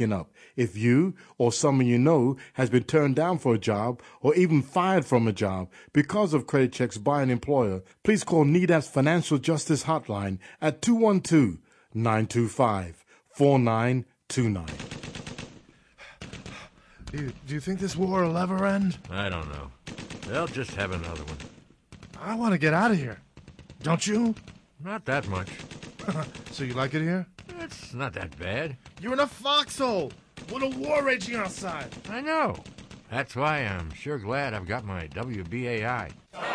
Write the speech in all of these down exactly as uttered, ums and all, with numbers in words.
speaking up. If you or someone you know has been turned down for a job or even fired from a job because of credit checks by an employer, please call N E D A P's Financial Justice Hotline at two one two, nine two five, four nine two nine. Do you, do you think this war will ever end? I don't know. They'll just have another one. I want to get out of here. Don't you? Not that much. So you like it here? It's not that bad. You're in a foxhole with a war raging outside. I know. That's why I'm sure glad I've got my W B A I.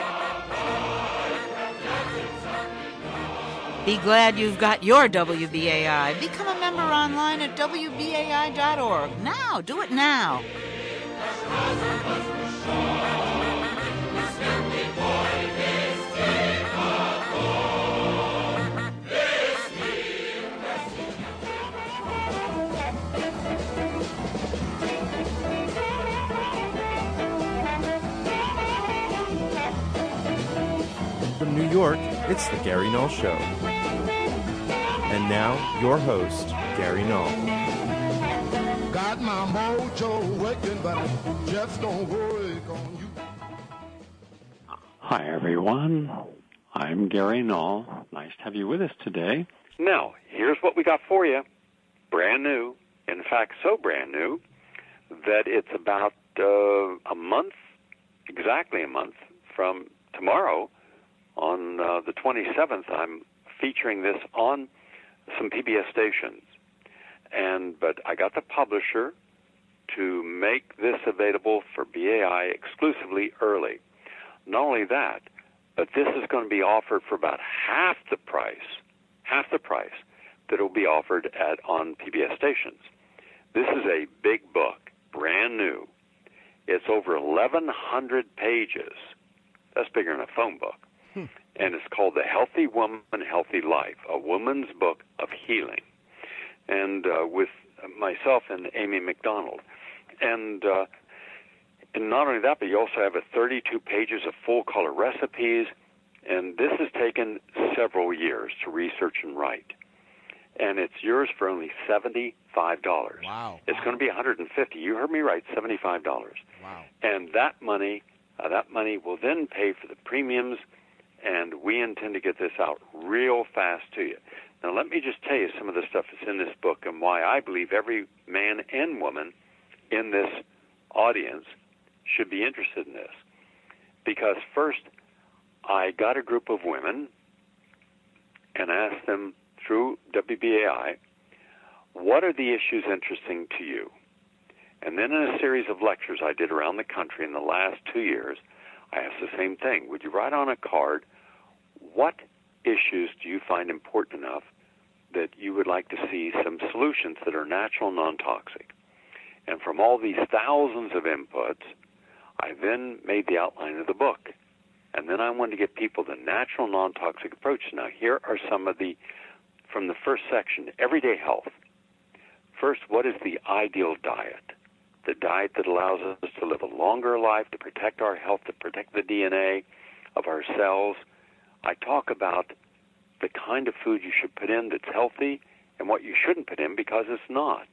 Be glad you've got your W B A I. Become a member online at W B A I dot org. Now, do it now. From New York, it's the Gary Null Show. And now, your host, Gary Null. Got my mojo working, but I just don't work on you. Hi, everyone. I'm Gary Null. Nice to have you with us today. Now, here's what we got for you. Brand new. In fact, so brand new that it's about uh, a month, exactly a month from tomorrow. On uh, the twenty-seventh, I'm featuring this on some P B S stations. And but I got the publisher to make this available for B A I exclusively early. Not only that, but this is going to be offered for about half the price, half the price that it will be offered at on P B S stations. This is a big book, brand new. It's over eleven hundred pages. That's bigger than a phone book. And it's called The Healthy Woman, Healthy Life, a woman's book of healing. And uh, with myself and Amy McDonald. And, uh, and not only that, but you also have a thirty-two pages of full-color recipes. And this has taken several years to research and write. And it's yours for only seventy-five dollars. Wow. It's wow. going to be one hundred fifty dollars. You heard me right, seventy-five dollars. Wow. And that money, uh, that money will then pay for the premiums. And we intend to get this out real fast to you. Now, let me just tell you some of the stuff that's in this book and why I believe every man and woman in this audience should be interested in this. Because first, I got a group of women and asked them through W B A I, what are the issues interesting to you? And then in a series of lectures I did around the country in the last two years, I asked the same thing. Would you write on a card, what issues do you find important enough that you would like to see some solutions that are natural, non-toxic? And from all these thousands of inputs, I then made the outline of the book. And then I wanted to get people the natural, non-toxic approach. Now, here are some of the, from the first section, everyday health. First, what is the ideal diet? The diet that allows us to live a longer life, to protect our health, to protect the D N A of our cells. I talk about the kind of food you should put in that's healthy and what you shouldn't put in because it's not.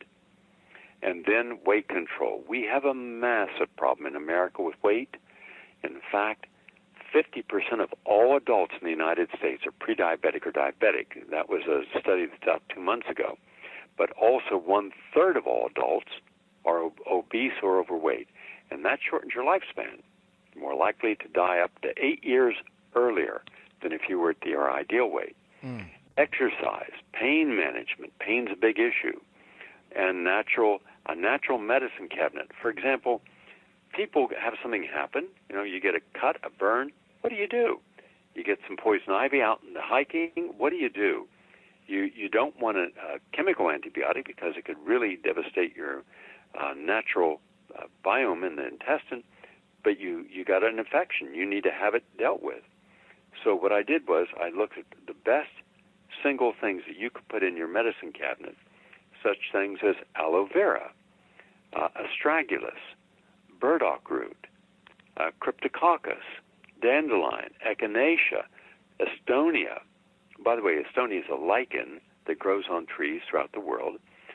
And then weight control. We have a massive problem in America with weight. In fact, fifty percent of all adults in the United States are pre-diabetic or diabetic. That was a study that's out two months ago. But also one-third of all adults are ob- obese or overweight, and that shortens your lifespan. You're more likely to die up to eight years earlier than if you were at your ideal weight. Mm. Exercise, pain management, pain's a big issue, and natural a natural medicine cabinet. For example, people have something happen. You know, you get a cut, a burn. What do you do? You get some poison ivy out in the hiking. What do you do? You you don't want a, a chemical antibiotic because it could really devastate your uh, natural uh, biome in the intestine, but you, you got an infection. You need to have it dealt with. So what I did was I looked at the best single things that you could put in your medicine cabinet, such things as aloe vera, uh, astragalus, burdock root, uh, cryptococcus, dandelion, echinacea, estonia. By the way, estonia is a lichen that grows on trees throughout the world.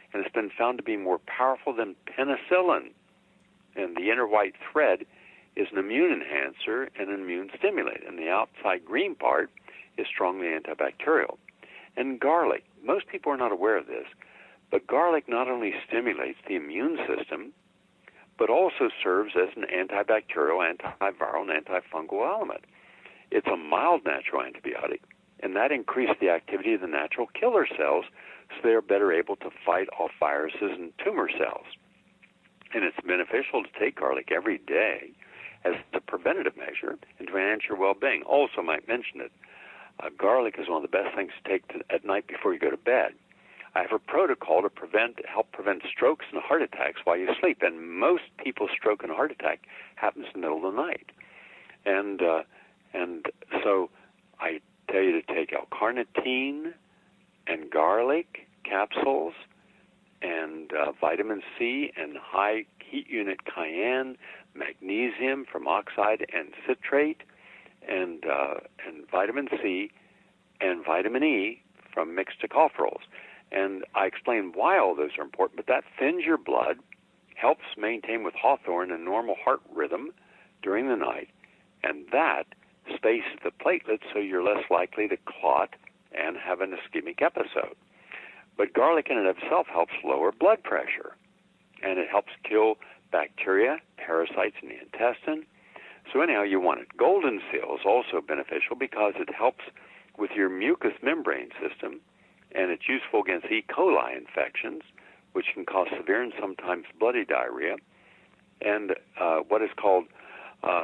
and it's been found to be more powerful than penicillin. And the inner white thread is an immune enhancer and an immune stimulator, and the outside green part is strongly antibacterial. And garlic, most people are not aware of this, but garlic not only stimulates the immune system, but also serves as an antibacterial, antiviral, and antifungal element. It's a mild natural antibiotic, and that increases the activity of the natural killer cells so they're better able to fight off viruses and tumor cells. And it's beneficial to take garlic every day as a preventative measure and to enhance your well-being. Also, might mention it, uh, garlic is one of the best things to take to, at night before you go to bed. I have a protocol to prevent, help prevent strokes and heart attacks while you sleep, and most people's stroke and heart attack happens in the middle of the night. And uh, and so I tell you to take L-carnitine and garlic capsules and uh, vitamin C and high heat unit cayenne, magnesium from oxide and citrate, and uh, and vitamin C and vitamin E from mixed tocopherols. And I explain why all those are important, but that thins your blood, helps maintain with hawthorn a normal heart rhythm during the night, and that spaces the platelets so you're less likely to clot and have an ischemic episode. But garlic in and of itself helps lower blood pressure, and it helps kill bacteria, parasites in the intestine. So anyhow, you want it. Golden seal is also beneficial because it helps with your mucous membrane system, and it's useful against E. coli infections, which can cause severe and sometimes bloody diarrhea, and uh, what is called uh,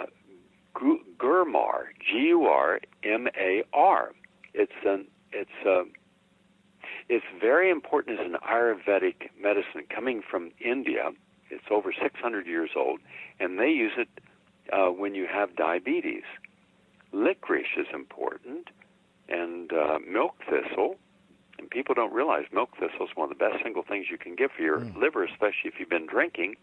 Gurmar, G U R M A R. It's an it's uh, it's very important as an Ayurvedic medicine coming from India. It's over six hundred years old, and they use it uh, when you have diabetes. Licorice is important, and uh, milk thistle. And people don't realize milk thistle is one of the best single things you can get for your mm. liver, especially if you've been drinking,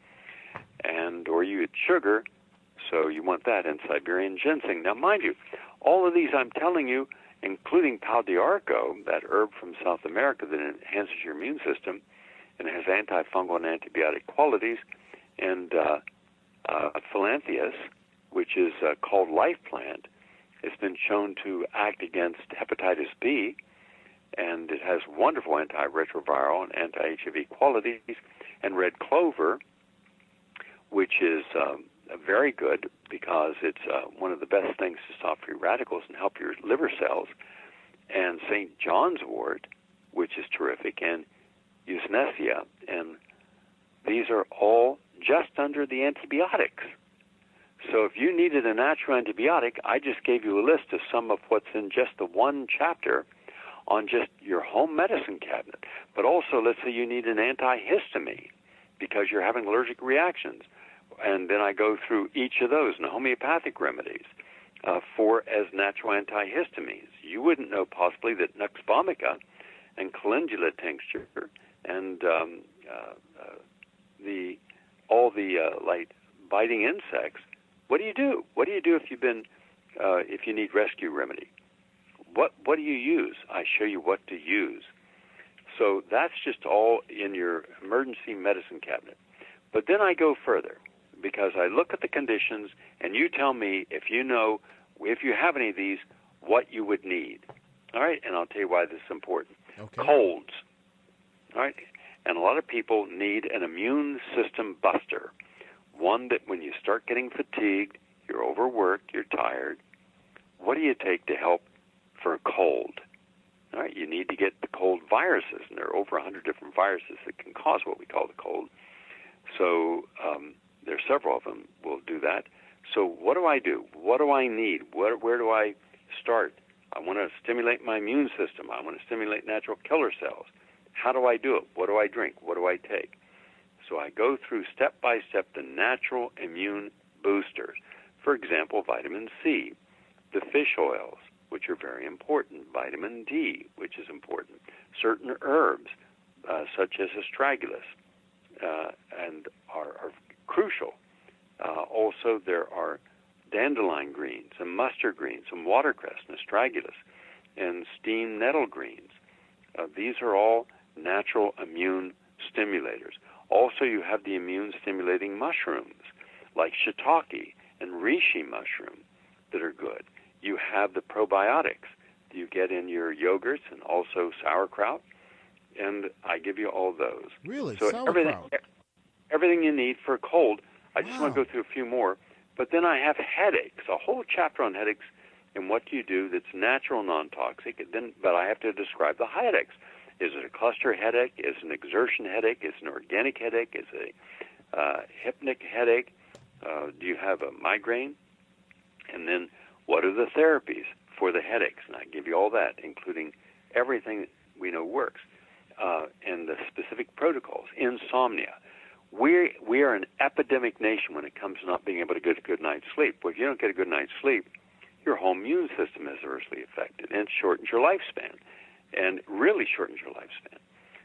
and or you eat sugar. So you want that, and Siberian ginseng. Now, mind you, all of these I'm telling you, including pau d'arco, that herb from South America that enhances your immune system and has antifungal and antibiotic qualities, and uh, uh, Phyllanthus, which is uh, called life plant, has been shown to act against hepatitis B, and it has wonderful antiretroviral and anti-H I V qualities, and red clover, which is um, very good because it's uh, one of the best things to stop free radicals and help your liver cells, and Saint John's wort, which is terrific, and Usnesia, and these are all just under the antibiotics. So if you needed a natural antibiotic, I just gave you a list of some of what's in just the one chapter on just your home medicine cabinet. But also, let's say you need an antihistamine because you're having allergic reactions. And then I go through each of those and homeopathic remedies uh, for as natural antihistamines. You wouldn't know possibly that Nux vomica and calendula tincture and um, uh, uh, the all the uh, like biting insects. What do you do? What do you do if you've been uh, if you need rescue remedy? What what do you use? I show you what to use. So that's just all in your emergency medicine cabinet. But then I go further because I look at the conditions and you tell me if you know, if you have any of these, what you would need. All right? And I'll tell you why this is important. Okay. Colds. All right? And a lot of people need an immune system buster, one that when you start getting fatigued, you're overworked, you're tired, what do you take to help for a cold? All right, you need to get the cold viruses, and there are over one hundred different viruses that can cause what we call the cold. So um, there are several of them will do that. So what do I do? What do I need? Where, where do I start? I want to stimulate my immune system. I want to stimulate natural killer cells. How do I do it? What do I drink? What do I take? So I go through step by step the natural immune boosters. For example, vitamin C, the fish oils, which are very important, vitamin D, which is important, certain herbs, uh, such as astragalus, uh, and are, are crucial. Uh, also, there are dandelion greens and mustard greens and watercress and astragalus and steamed nettle greens. Uh, these are all natural immune stimulators. Also, you have the immune-stimulating mushrooms like shiitake and reishi mushroom that are good. You have the probiotics that you get in your yogurts and also sauerkraut, and I give you all those. Really? So Sauerkraut? everything, everything you need for a cold. I just Wow. want to go through a few more. But then I have headaches, a whole chapter on headaches and what do you do that's natural, non-toxic. Then, but I have to describe the headaches. Is it a cluster headache? Is it an exertion headache? Is it an organic headache? Is it a uh, hypnic headache? Uh, do you have a migraine? And then what are the therapies for the headaches? And I give you all that, including everything that we know works, uh, and the specific protocols. Insomnia. We we are an epidemic nation when it comes to not being able to get a good night's sleep. Well, if you don't get a good night's sleep, your whole immune system is adversely affected, and it shortens your lifespan, and really shortens your lifespan.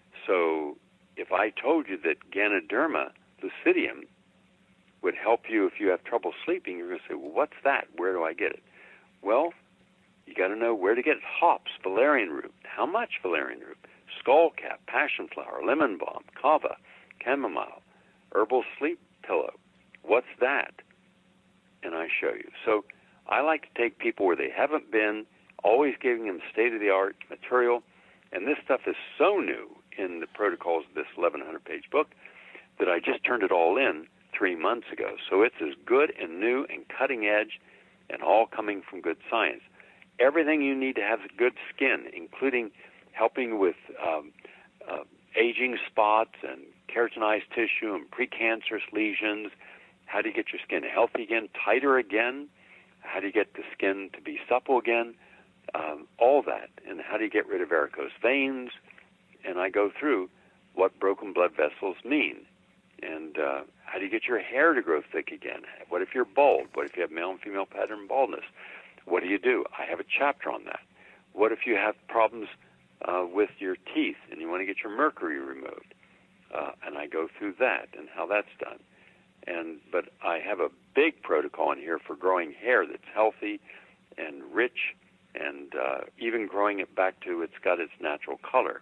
So if I told you that Ganoderma lucidium would help you if you have trouble sleeping, you're going to say, well, what's that? Where do I get it? Well, you got to know where to get it. Hops, valerian root. How much valerian root? Skullcap, passion flower, lemon balm, kava, chamomile, herbal sleep pillow. What's that? And I show you. So I like to take people where they haven't been, always giving them state-of-the-art material. And this stuff is so new in the protocols of this eleven hundred page book that I just turned it all in three months ago. So it's as good and new and cutting edge and all coming from good science. Everything you need to have good skin, including helping with um, uh, aging spots and keratinized tissue and precancerous lesions. How do you get your skin healthy again, tighter again? How do you get the skin to be supple again? Um, all that. And how do you get rid of varicose veins? And I go through what broken blood vessels mean. And uh, how do you get your hair to grow thick again? What if you're bald? What if you have male and female pattern baldness? What do you do? I have a chapter on that. What if you have problems uh, with your teeth and you want to get your mercury removed? Uh, and I go through that and how that's done. And but I have a big protocol in here for growing hair that's healthy and rich, and uh, even growing it back to it's got its natural color.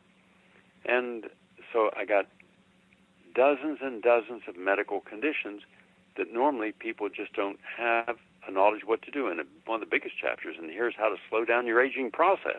And so I got dozens and dozens of medical conditions that normally people just don't have a knowledge of what to do. And one of the biggest chapters in here is how to slow down your aging process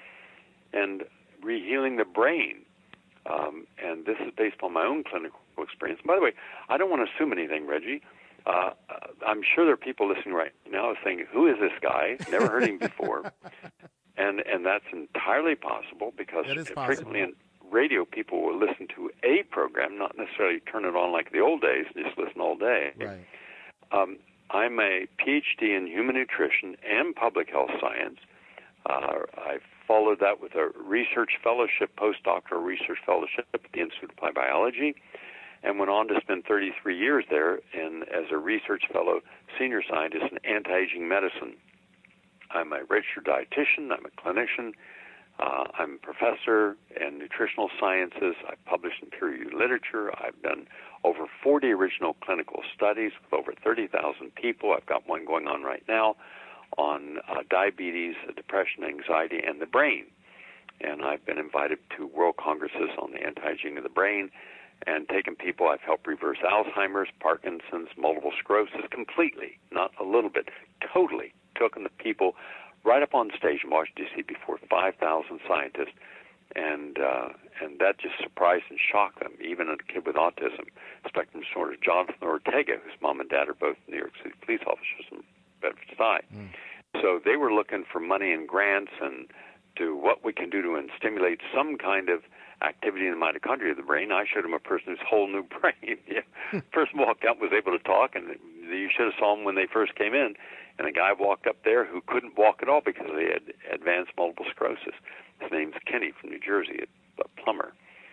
and rehealing the brain. Um, and this is based on my own clinical experience. And by the way, I don't want to assume anything, Reggie. Uh, I'm sure there are people listening right now saying, who is this guy? Never heard him before. And and that's entirely possible because That is frequently possible. in radio people will listen to a program, not necessarily turn it on like the old days and just listen all day. Right. Um, I'm a P H D in human nutrition and public health science. Uh, I followed that with a research fellowship, postdoctoral research fellowship at the Institute of Applied Biology, and went on to spend thirty-three years there in, as a research fellow, senior scientist in anti-aging medicine. I'm a registered dietitian. I'm a clinician. Uh, I'm a professor in nutritional sciences. I've published in peer-reviewed literature. I've done over forty original clinical studies with over thirty thousand people. I've got one going on right now on uh, diabetes, depression, anxiety, and the brain. And I've been invited to world congresses on the anti-aging of the brain and taken people. I've helped reverse Alzheimer's, Parkinson's, multiple sclerosis completely, not a little bit, totally. Taken the people right up on stage in Washington, D C before five thousand scientists, and uh, and that just surprised and shocked them. Even a kid with autism spectrum disorder, Jonathan Ortega, whose mom and dad are both New York City police officers in Bedford-Stuyvesant. Mm. So they were looking for money and grants and to what we can do to stimulate some kind of activity in the mitochondria of the brain. I showed them a person whose whole new brain. yeah. Person walked out, was able to talk, and you should have saw him when they first came in. And a guy walked up there who couldn't walk at all because he had advanced multiple sclerosis. His name's Kenny from New Jersey, a plumber.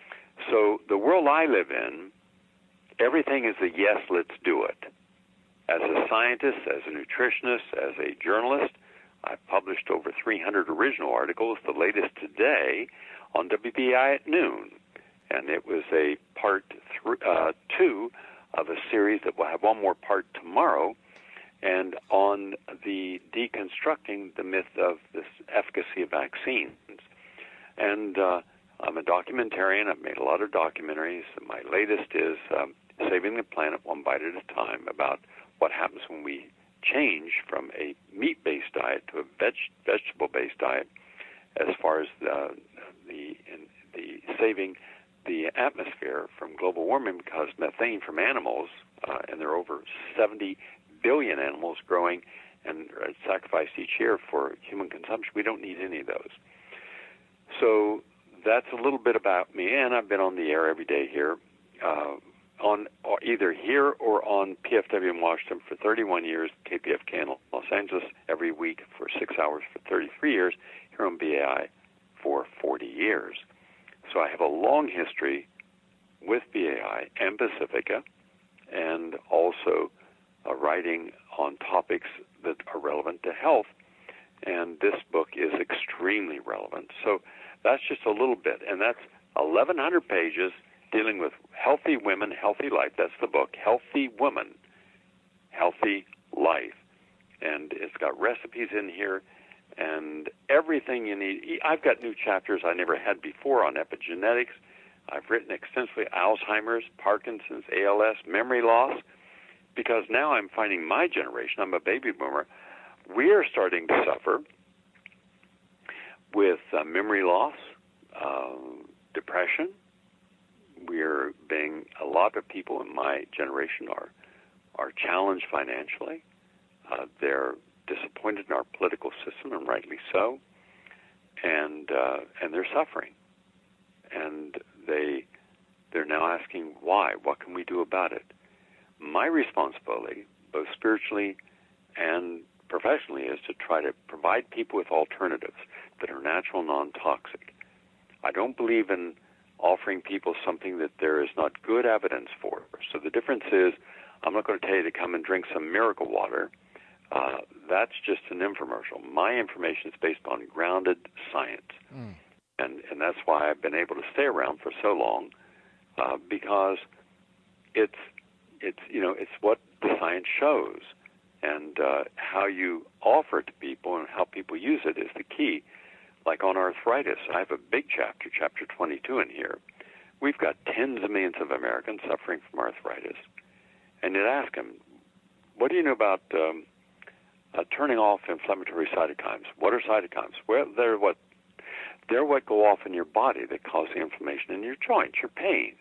So the world I live in, everything is a yes, let's do it. As a scientist, as a nutritionist, as a journalist, I've published over three hundred original articles, the latest today on W B A I at noon. And it was a part th- uh, two of a series that will have one more part tomorrow, and on the deconstructing the myth of this efficacy of vaccines. And uh, I'm a documentarian. I've made a lot of documentaries. My latest is um, Saving the Planet One Bite at a Time, about what happens when we change from a meat-based diet to a veg- vegetable-based diet, as far as the the, in, the saving the atmosphere from global warming, because methane from animals, uh, and there are over seventy billion animals growing and sacrificed each year for human consumption. We don't need any of those. So that's a little bit about me, and I've been on the air every day here, uh, on or either here or on P F W in Washington for thirty-one years, K P F K in Los Angeles every week for six hours for thirty-three years, here on B A I for forty years. So I have a long history with B A I and Pacifica, and also uh, writing on topics that are relevant to health. And this book is extremely relevant. So that's just a little bit, and that's eleven hundred pages dealing with healthy women, healthy life. That's the book, Healthy Woman, Healthy Life. And it's got recipes in here and everything you need. I've got new chapters I never had before on epigenetics. I've written extensively Alzheimer's, Parkinson's, A L S, memory loss, because now I'm finding my generation, I'm a baby boomer, we're starting to suffer with uh, memory loss, uh, depression. We're being, a lot of people in my generation are are challenged financially. Uh, they're disappointed in our political system, and rightly so. And uh, and they're suffering. And they they're now asking why. What can we do about it? My responsibility, both spiritually and professionally, is to try to provide people with alternatives that are natural, non-toxic. I don't believe in offering people something that there is not good evidence for. So the difference is, I'm not going to tell you to come and drink some miracle water. Uh, that's just an infomercial. My information is based on grounded science. Mm. And and that's why I've been able to stay around for so long, uh, because it's, it's, you know, it's what the science shows. And uh, how you offer it to people and how people use it is the key. Like on arthritis, I have a big chapter, chapter twenty-two in here. We've got tens of millions of Americans suffering from arthritis. And you'd ask them, what do you know about um, uh, turning off inflammatory cytokines? What are cytokines? Well, they're what, they're what go off in your body that cause the inflammation in your joints, your pain.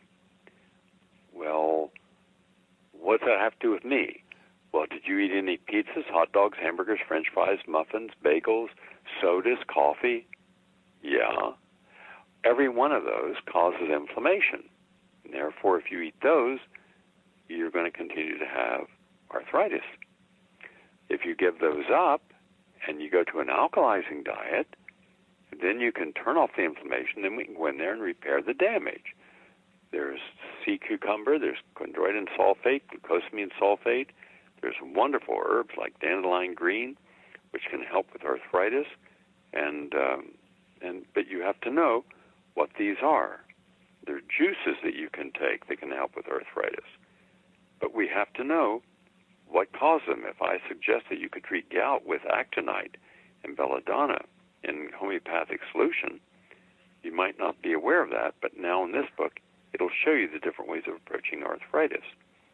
Well, what's that have to do with me? Well, did you eat any pizzas, hot dogs, hamburgers, French fries, muffins, bagels, sodas, coffee? Yeah. Every one of those causes inflammation. And therefore, if you eat those, you're going to continue to have arthritis. If you give those up and you go to an alkalizing diet, then you can turn off the inflammation, then we can go in there and repair the damage. There's sea cucumber, there's chondroitin sulfate, glucosamine sulfate. There's wonderful herbs like dandelion green, which can help with arthritis, and um, and but you have to know what these are. They're juices that you can take that can help with arthritis, but we have to know what causes them. If I suggest that you could treat gout with actonite and belladonna in homeopathic solution, you might not be aware of that, but now in this book, it'll show you the different ways of approaching arthritis.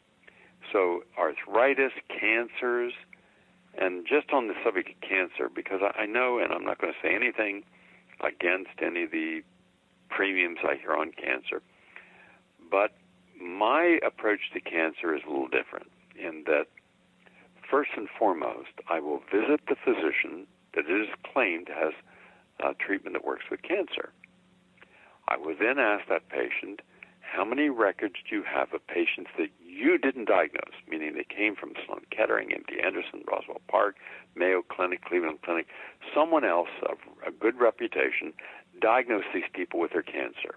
So arthritis, cancers, and just on the subject of cancer, because I know, and I'm not going to say anything against any of the premiums I hear on cancer, but my approach to cancer is a little different in that, first and foremost, I will visit the physician that it is claimed has a treatment that works with cancer. I will then ask that patient, how many records do you have of patients that you didn't diagnose, meaning they came from Sloan Kettering, M D Anderson, Roswell Park, Mayo Clinic, Cleveland Clinic, someone else of a good reputation diagnosed these people with their cancer,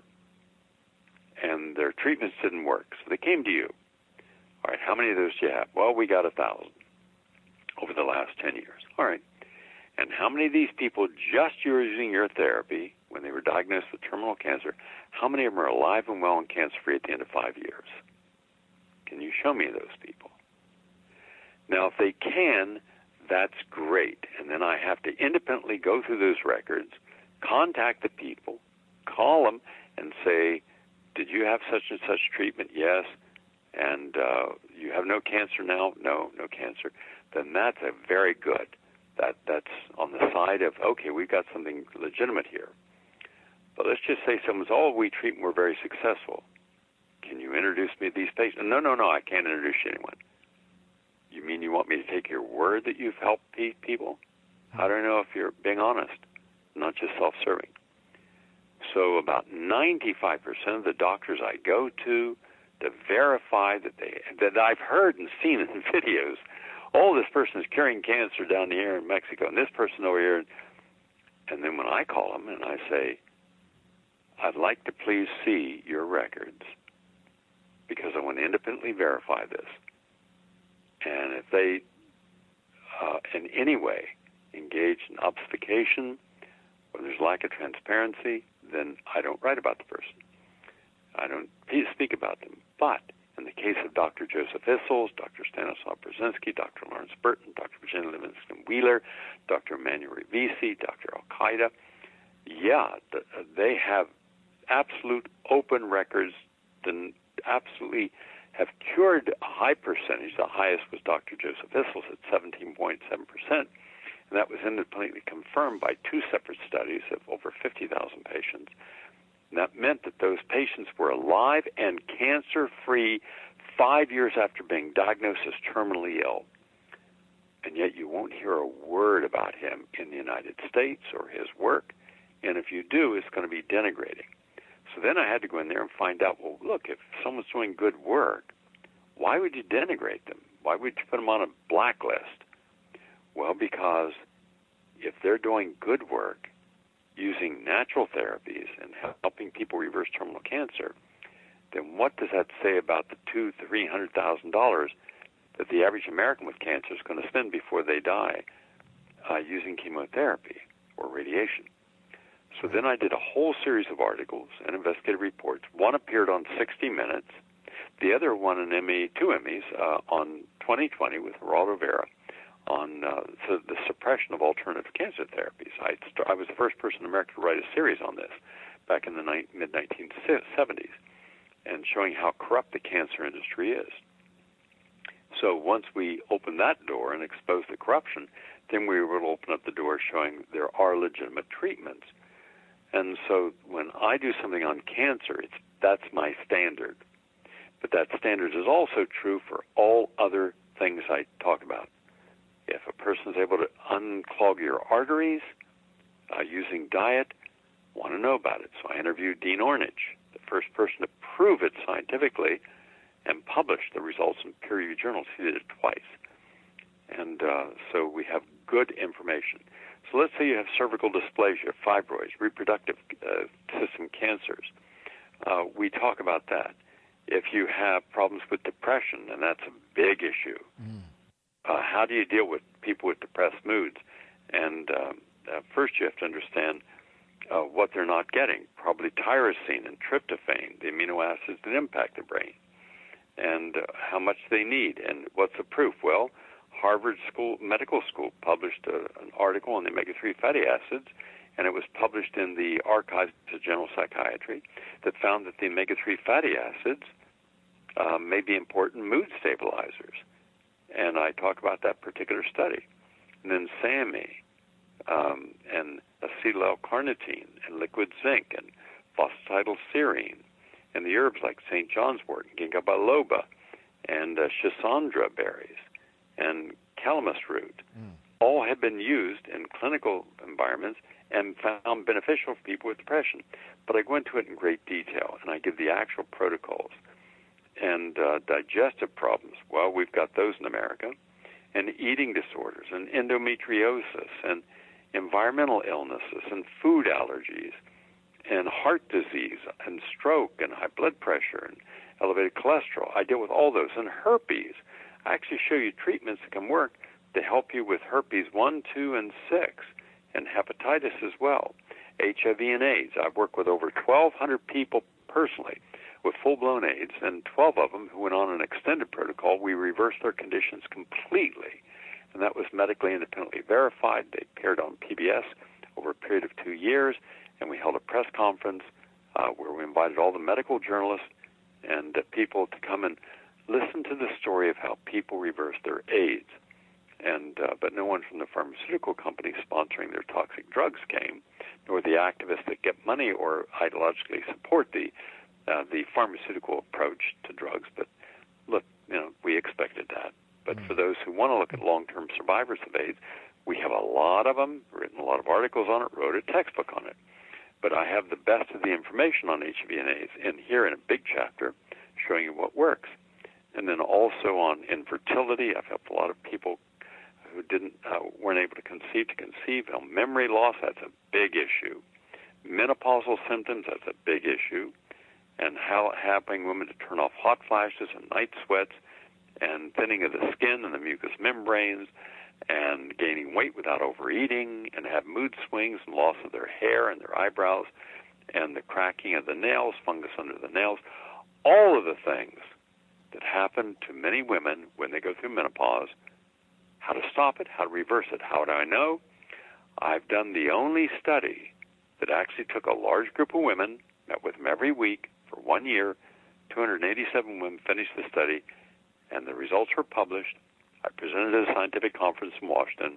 and their treatments didn't work, so they came to you. All right, how many of those do you have? Well, we got a thousand over the last ten years. All right, and how many of these people, just using your therapy, when they were diagnosed with terminal cancer, how many of them are alive and well and cancer-free at the end of five years? Can you show me those people? Now, if they can, that's great. And then I have to independently go through those records, contact the people, call them, and say, did you have such and such treatment? Yes. And uh, you have no cancer now? No, no cancer. Then that's a very good. That That's on the side of, okay, we've got something legitimate here. But let's just say someone's, oh, we treat and we're very successful. Can you introduce me to these patients? No, no, no, I can't introduce you to anyone. You mean you want me to take your word that you've helped pe- people? How do I know if you're being honest, not just self-serving? So about ninety-five percent of the doctors I go to to verify that they that I've heard and seen in videos, oh, this person is curing cancer down here in Mexico, and this person over here. And then when I call them and I say, I'd like to please see your records because I want to independently verify this. And if they, uh, in any way, engage in obfuscation or there's lack of transparency, then I don't write about the person. I don't speak about them. But in the case of Doctor Joseph Issels, Doctor Stanislaw Brzezinski, Doctor Lawrence Burton, Doctor Virginia Livingston Wheeler, Doctor Emmanuel Rivisi, Doctor Al-Qaeda, yeah, they have absolute open records, then absolutely have cured a high percentage. The highest was Doctor Joseph Issels at seventeen point seven percent, and that was independently confirmed by two separate studies of over fifty thousand patients. And that meant that those patients were alive and cancer-free five years after being diagnosed as terminally ill. And yet you won't hear a word about him in the United States or his work, and if you do, it's going to be denigrating. So then I had to go in there and find out, well, look, if someone's doing good work, why would you denigrate them? Why would you put them on a blacklist? Well, because if they're doing good work using natural therapies and helping people reverse terminal cancer, then what does that say about the two, three hundred thousand dollars that the average American with cancer is going to spend before they die uh, using chemotherapy or radiation? So then I did a whole series of articles and investigative reports. One appeared on sixty minutes. The other won an Emmy, two Emmys, uh, on twenty twenty with Geraldo Rivera on uh, so the suppression of alternative cancer therapies. I, st- I was the first person in America to write a series on this back in the ni- mid nineteen seventies and showing how corrupt the cancer industry is. So once we opened that door and exposed the corruption, then we were able to open up the door showing there are legitimate treatments. And so when I do something on cancer, it's that's my standard. But that standard is also true for all other things I talk about. If a person is able to unclog your arteries uh, using diet, want to know about it. So I interviewed Dean Ornish, the first person to prove it scientifically and publish the results in peer-reviewed journals. He did it twice. And uh, so we have good information. So let's say you have cervical dysplasia, fibroids, reproductive uh, system cancers. Uh, we talk about that. If you have problems with depression, and that's a big issue, mm. uh, how do you deal with people with depressed moods? And um, uh, first you have to understand uh, what they're not getting, probably tyrosine and tryptophan, the amino acids that impact the brain, and uh, how much they need, and what's the proof? Well, Harvard School Medical School published a, an article on the omega three fatty acids, and it was published in the Archives of General Psychiatry that found that the omega three fatty acids uh, may be important mood stabilizers. And I talk about that particular study. And then S A M E um, and acetyl-L-carnitine and liquid zinc and phosphatidylserine and the herbs like Saint John's wort and ginkgo biloba and uh, schisandra berries and calamus root, mm. all have been used in clinical environments and found beneficial for people with depression. But I go into it in great detail, and I give the actual protocols. And uh, digestive problems, well, we've got those in America, and eating disorders, and endometriosis, and environmental illnesses, and food allergies, and heart disease, and stroke, and high blood pressure, and elevated cholesterol. I deal with all those, and herpes. I actually show you treatments that can work to help you with herpes one, two, and six, and hepatitis as well, H I V and AIDS. I've worked with over twelve hundred people personally with full-blown AIDS, and twelve of them who went on an extended protocol. We reversed their conditions completely, and that was medically independently verified. They appeared on P B S over a period of two years, and we held a press conference uh, where we invited all the medical journalists and uh, people to come and listen to the story of how people reverse their AIDS. And uh, but no one from the pharmaceutical companies sponsoring their toxic drugs came, nor the activists that get money or ideologically support the uh, the pharmaceutical approach to drugs. But look, you know, we expected that. But mm. for those who want to look at long-term survivors of AIDS, we have a lot of them, written a lot of articles on it, wrote a textbook on it. But I have the best of the information on H I V and AIDS in here in a big chapter showing you what works. And then also on infertility, I've helped a lot of people who didn't uh, weren't able to conceive to conceive. On memory loss, that's a big issue. Menopausal symptoms, that's a big issue. And how helping women to turn off hot flashes and night sweats, and thinning of the skin and the mucous membranes, and gaining weight without overeating, and have mood swings and loss of their hair and their eyebrows, and the cracking of the nails, fungus under the nails, all of the things that happen to many women when they go through menopause. How to stop it, how to reverse it. How do I know? I've done the only study that actually took a large group of women, met with them every week for one year. two hundred eighty-seven women finished the study, and the results were published. I presented at a scientific conference in Washington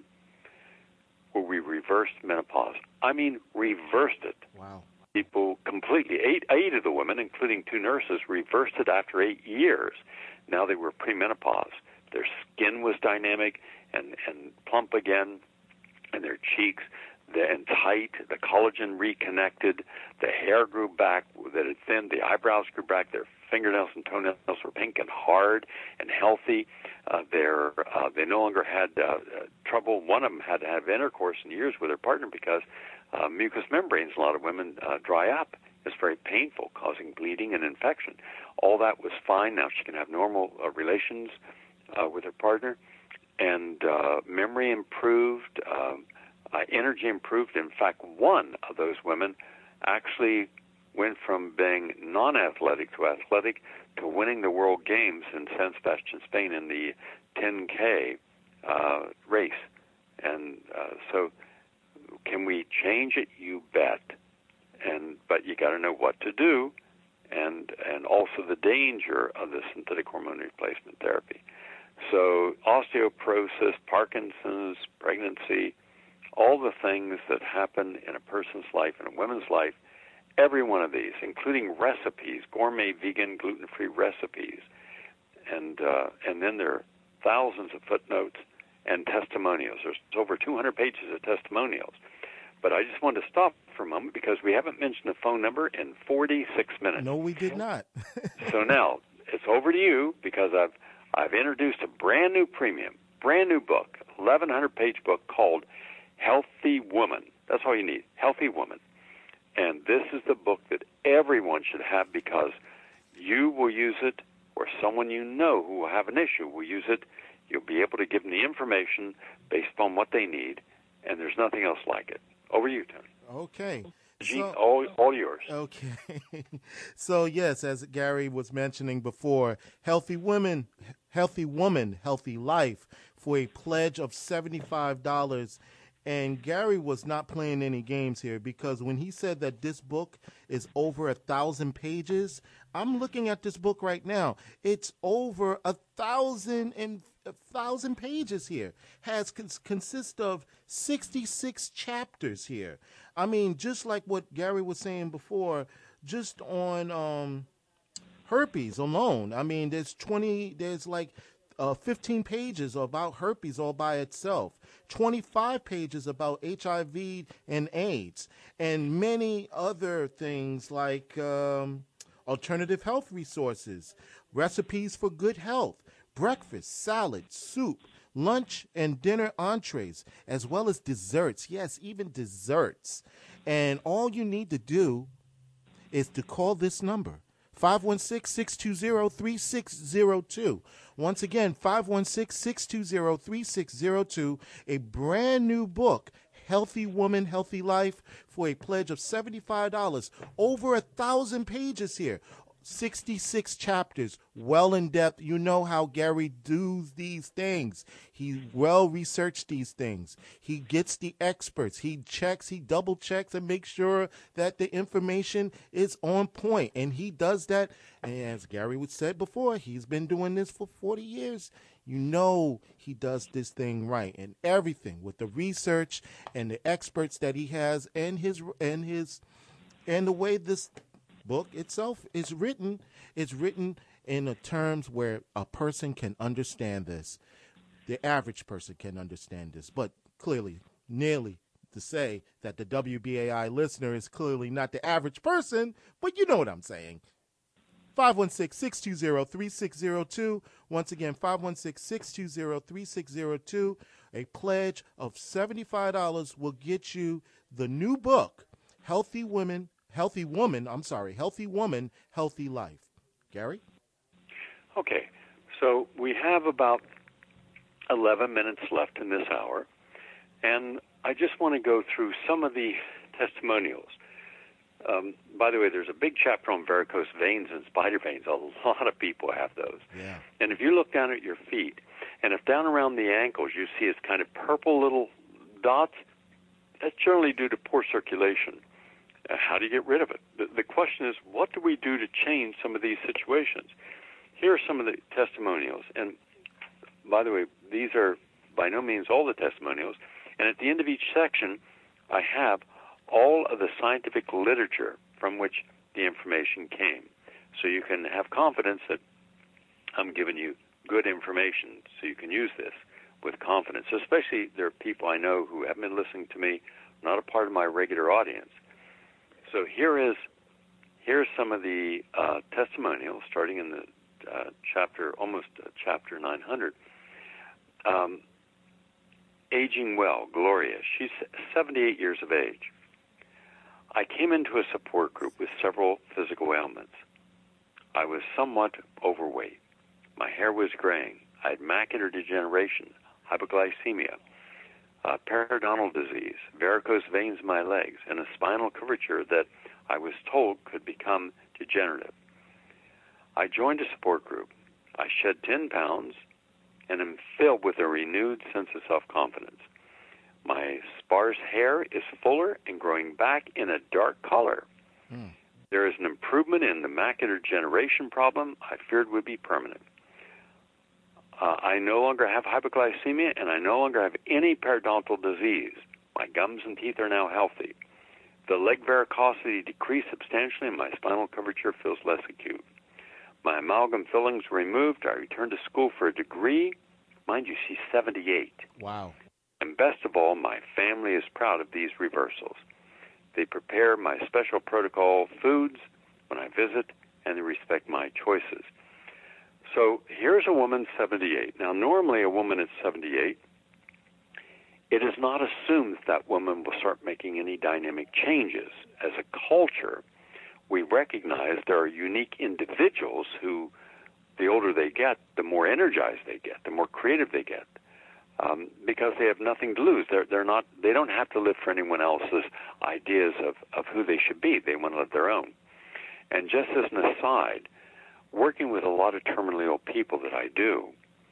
where we reversed menopause. I mean, reversed it. Wow. People completely, eight, eight of the women, including two nurses, reversed it after eight years. Now they were premenopause. Their skin was dynamic and, and plump again, and their cheeks the, and tight. The collagen reconnected. The hair grew back that had thinned. The eyebrows grew back. Their fingernails and toenails were pink and hard and healthy. Uh, their, uh, they no longer had uh, uh, trouble. One of them had to have intercourse in years with her partner because uh, mucous membranes, a lot of women, uh, dry up. It's very painful, causing bleeding and infection. All that was fine. Now she can have normal uh, relations Uh, with her partner, and uh, memory improved, um, uh, energy improved. In fact, one of those women actually went from being non-athletic to athletic to winning the World Games in San Sebastian, Spain, in the ten K uh, race. And uh, so, can we change it? You bet. And but you got to know what to do, and and also the danger of the synthetic hormone replacement therapy. So osteoporosis, Parkinson's, pregnancy, all the things that happen in a person's life, in a woman's life, every one of these, including recipes, gourmet, vegan, gluten-free recipes. And uh, and then there are thousands of footnotes and testimonials. There's over two hundred pages of testimonials. But I just wanted to stop for a moment because we haven't mentioned the phone number in forty-six minutes. No, we did not. So now it's over to you because I've I've introduced a brand new premium, brand new book, eleven hundred page book called Healthy Woman. That's all you need, Healthy Woman. And this is the book that everyone should have because you will use it, or someone you know who will have an issue will use it. You'll be able to give them the information based upon what they need, and there's nothing else like it. Over to you, Tony. Okay. Gene, So- all, all yours. Okay. So, yes, as Gary was mentioning before, Healthy Women, Healthy Woman, Healthy Life for a pledge of seventy-five dollars. And Gary was not playing any games here because when he said that this book is over a thousand pages, I'm looking at this book right now. It's over a thousand and a thousand pages here. Has cons- consists of sixty-six chapters here. I mean, just like what Gary was saying before, just on um, herpes alone. I mean, there's twenty. There's like uh, fifteen pages about herpes all by itself. twenty-five pages about H I V and AIDS, and many other things like um, alternative health resources, recipes for good health, breakfast, salad, soup, lunch and dinner entrees, as well as desserts. Yes, even desserts. And all you need to do is to call this number, five one six, six two zero, three six zero two. Once again, five one six, six two zero, three six zero two, a brand new book, Healthy Woman, Healthy Life, for a pledge of seventy-five dollars. Over a thousand pages here. sixty-six chapters, well in depth. You know how Gary does these things. He well researched these things. He gets the experts. He checks, he double checks and makes sure that the information is on point. And he does that. And as Gary would said before, he's been doing this for forty years. You know he does this thing right, and everything with the research and the experts that he has, and his and his and the way this book itself is written. It's written in a terms where a person can understand this. The average person can understand this, but clearly, nearly to say that the W B A I listener is clearly not the average person, but you know what I'm saying. five one six, six two zero, three six zero two. Once again, five one six, six two zero, three six zero two. A pledge of seventy-five dollars will get you the new book, Healthy Women, Healthy Woman, I'm sorry, Healthy Woman, Healthy Life. Gary? Okay, so we have about eleven minutes left in this hour, and I just want to go through some of the testimonials. Um, by the way, there's a big chapter on varicose veins and spider veins. A lot of people have those. Yeah. And if you look down at your feet, and if down around the ankles you see it's kind of purple little dots, that's generally due to poor circulation. Uh, how do you get rid of it? The, the question is, what do we do to change some of these situations? Here are some of the testimonials. And by the way, these are by no means all the testimonials. And at the end of each section, I have all of the scientific literature from which the information came. So you can have confidence that I'm giving you good information so you can use this with confidence. Especially there are people I know who haven't been listening to me, not a part of my regular audience. So here is here's some of the uh, testimonials starting in the uh, chapter, almost uh, chapter nine hundred. Um, aging well, Gloria. She's seventy-eight years of age. I came into a support group with several physical ailments. I was somewhat overweight. My hair was graying. I had macular degeneration, hypoglycemia, uh, periodontal disease, varicose veins in my legs, and a spinal curvature that I was told could become degenerative. I joined a support group. I shed ten pounds and am filled with a renewed sense of self-confidence. My sparse hair is fuller and growing back in a dark color. Mm. There is an improvement in the macular degeneration problem I feared would be permanent. Uh, I no longer have hypoglycemia, and I no longer have any periodontal disease. My gums and teeth are now healthy. The leg varicosity decreased substantially, and my spinal curvature feels less acute. My amalgam fillings were removed. I returned to school for a degree. Mind you, she's seventy-eight. Wow. And best of all, my family is proud of these reversals. They prepare my special protocol foods when I visit, and they respect my choices. So here's a woman, seventy-eight. Now, normally a woman at seventy-eight, it is not assumed that that woman will start making any dynamic changes. As a culture, we recognize there are unique individuals who, the older they get, the more energized they get, the more creative they get. Um, because they have nothing to lose. They're, they're not, they don't have to live for anyone else's ideas of, of who they should be. They want to live their own. And just as an aside, working with a lot of terminally ill people that I do,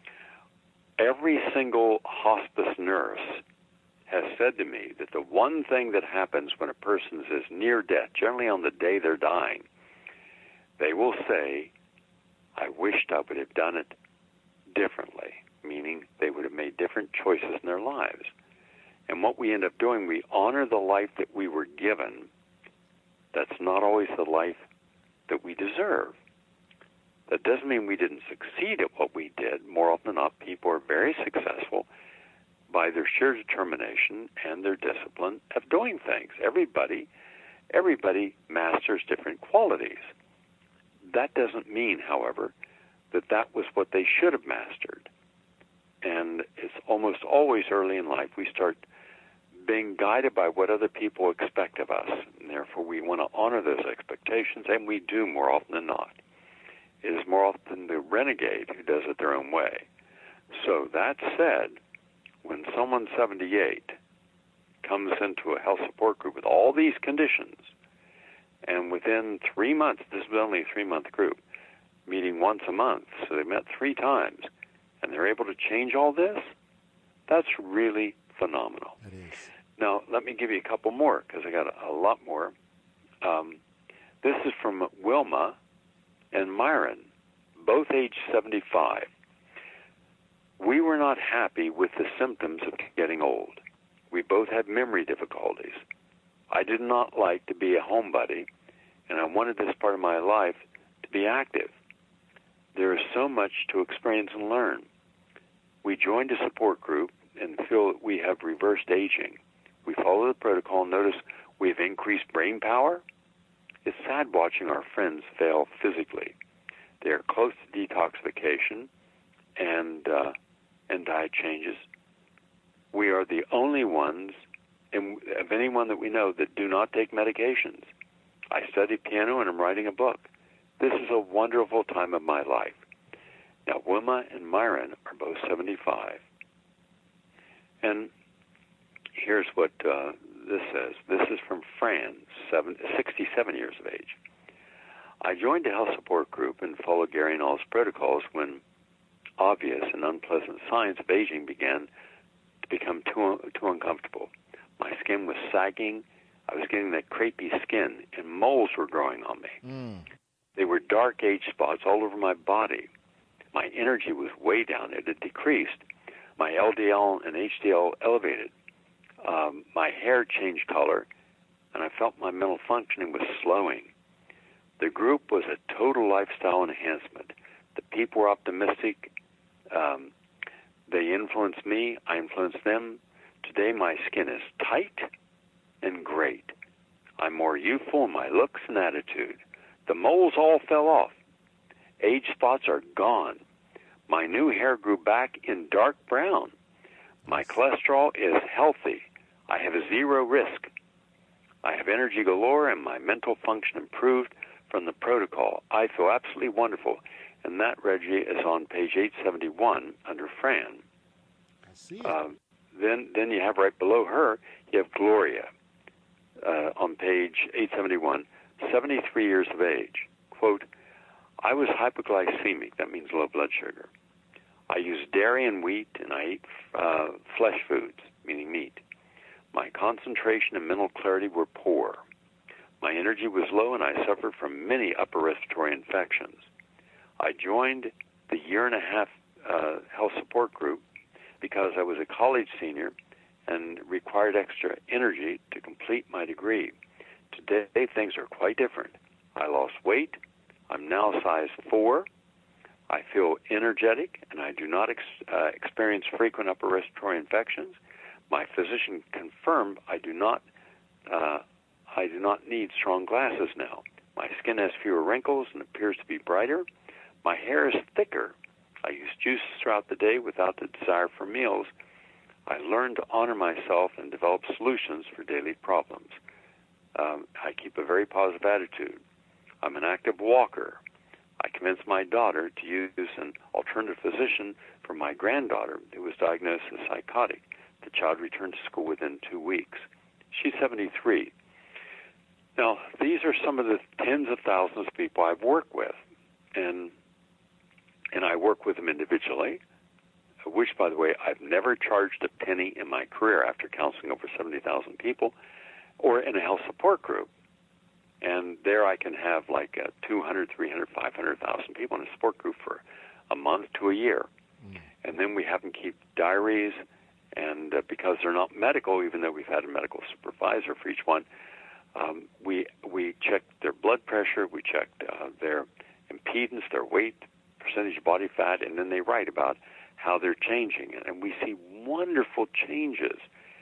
every single hospice nurse has said to me that the one thing that happens when a person is near death, generally on the day they're dying, they will say, I wished I would have done it differently. Meaning they would have made different choices in their lives. And what we end up doing, we honor the life that we were given. That's not always the life that we deserve. That doesn't mean we didn't succeed at what we did. More often than not, people are very successful by their sheer determination and their discipline of doing things. Everybody, everybody masters different qualities. That doesn't mean, however, that that was what they should have mastered. And it's almost always early in life we start being guided by what other people expect of us. And therefore, we want to honor those expectations, and we do more often than not. It is more often the renegade who does it their own way. So that said, when someone seventy-eight comes into a health support group with all these conditions, And within three months, this was only a three-month group, meeting once a month, so they met three times, and they're able to change all this. That's really phenomenal. It is. Now, let me give you a couple more, because I got a, a lot more. Um, this is from Wilma and Myron, both age seventy-five. We were not happy with the symptoms of getting old. We both had memory difficulties. I did not like to be a homebody, and I wanted this part of my life to be active. There is so much to experience and learn. We joined a support group and feel that we have reversed aging. We follow the protocol and notice we have increased brain power. It's sad watching our friends fail physically. They are close to detoxification and uh, and diet changes. We are the only ones, and of anyone that we know, that do not take medications. I study piano and I'm writing a book. This is a wonderful time of my life. Now, Wilma and Myron are both seventy-five. And here's what uh, this says. This is from Fran, seven, sixty-seven years of age. I joined a health support group and followed Gary Null's protocols when obvious and unpleasant signs of aging began to become too, too uncomfortable. My skin was sagging. I was getting that crepey skin, and moles were growing on me. Mm. They were dark age spots all over my body. My energy was way down. It had decreased. My L D L and H D L elevated. Um, my hair changed color, and I felt my mental functioning was slowing. The group was a total lifestyle enhancement. The people were optimistic. Um, they influenced me. I influenced them. Today my skin is tight and great. I'm more youthful in my looks and attitude. The moles all fell off. Age spots are gone. My new hair grew back in dark brown. My cholesterol is healthy. I have zero risk. I have energy galore, and my mental function improved from the protocol. I feel absolutely wonderful. And that, Reggie, is on page eight seventy-one under Fran. I see it. Um, then, then you have right below her, you have Gloria uh, on page eight seventy-one, seventy-three years of age. Quote, I was hypoglycemic, that means low blood sugar. I used dairy and wheat, and I ate uh, flesh foods, meaning meat. My concentration and mental clarity were poor. My energy was low, and I suffered from many upper respiratory infections. I joined the year and a half uh, health support group because I was a college senior and required extra energy to complete my degree. Today, things are quite different. I lost weight. I'm now size four. I feel energetic, and I do not ex- uh, experience frequent upper respiratory infections. My physician confirmed I do not uh, I do not need strong glasses now. My skin has fewer wrinkles and appears to be brighter. My hair is thicker. I use juices throughout the day without the desire for meals. I learned to honor myself and develop solutions for daily problems. Um, I keep a very positive attitude. I'm an active walker. I convinced my daughter to use an alternative physician for my granddaughter who was diagnosed as psychotic. The child returned to school within two weeks. She's seventy-three. Now, these are some of the tens of thousands of people I've worked with, and and I work with them individually, which, by the way, I've never charged a penny in my career after counseling over seventy thousand people, or in a health support group. And there I can have like uh, two hundred, three hundred, five hundred thousand people in a support group for a month to a year. Mm. And then we have them keep diaries, and uh, because they're not medical, even though we've had a medical supervisor for each one, um, we we checked their blood pressure, we checked uh, their impedance, their weight, percentage of body fat, and then they write about how they're changing. And we see wonderful changes.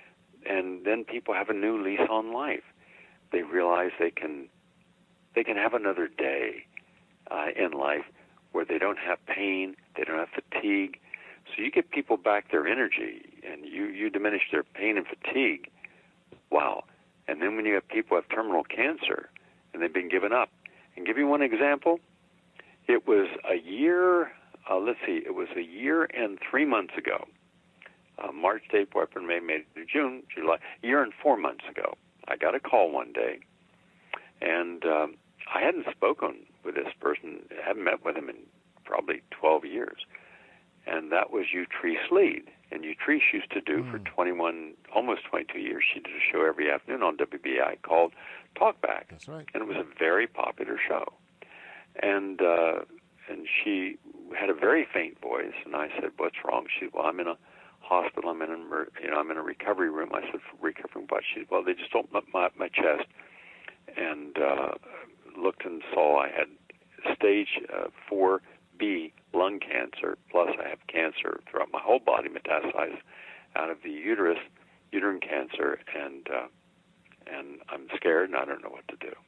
And then people have a new lease on life. They realize they can they can have another day uh, in life where they don't have pain, they don't have fatigue. So you get people back their energy, and you, you diminish their pain and fatigue. Wow. And then when you have people who have terminal cancer, and they've been given up. And give you one example, it was a year, uh, let's see, it was a year and three months ago. Uh, March, April, May, May, June, July, a year and four months ago. I got a call one day, And um, I hadn't spoken with this person, hadn't met with him in probably twelve years. And that was Utrice Lead. And Utrice used to do mm. for twenty-one, almost twenty-two years, she did a show every afternoon on W B A I called Talkback. That's right. And it was a very popular show. And uh, and she had a very faint voice, and I said, "What's wrong?" She said, "Well, I'm in a hospital. I'm in a, you know, I'm in a recovery room." I said, "Recovering what?" She said, "Well, they just opened up my, my chest and uh, looked and saw I had stage uh, four B lung cancer, plus I have cancer throughout my whole body, metastasized out of the uterus, uterine cancer, and uh, and I'm scared and I don't know what to do."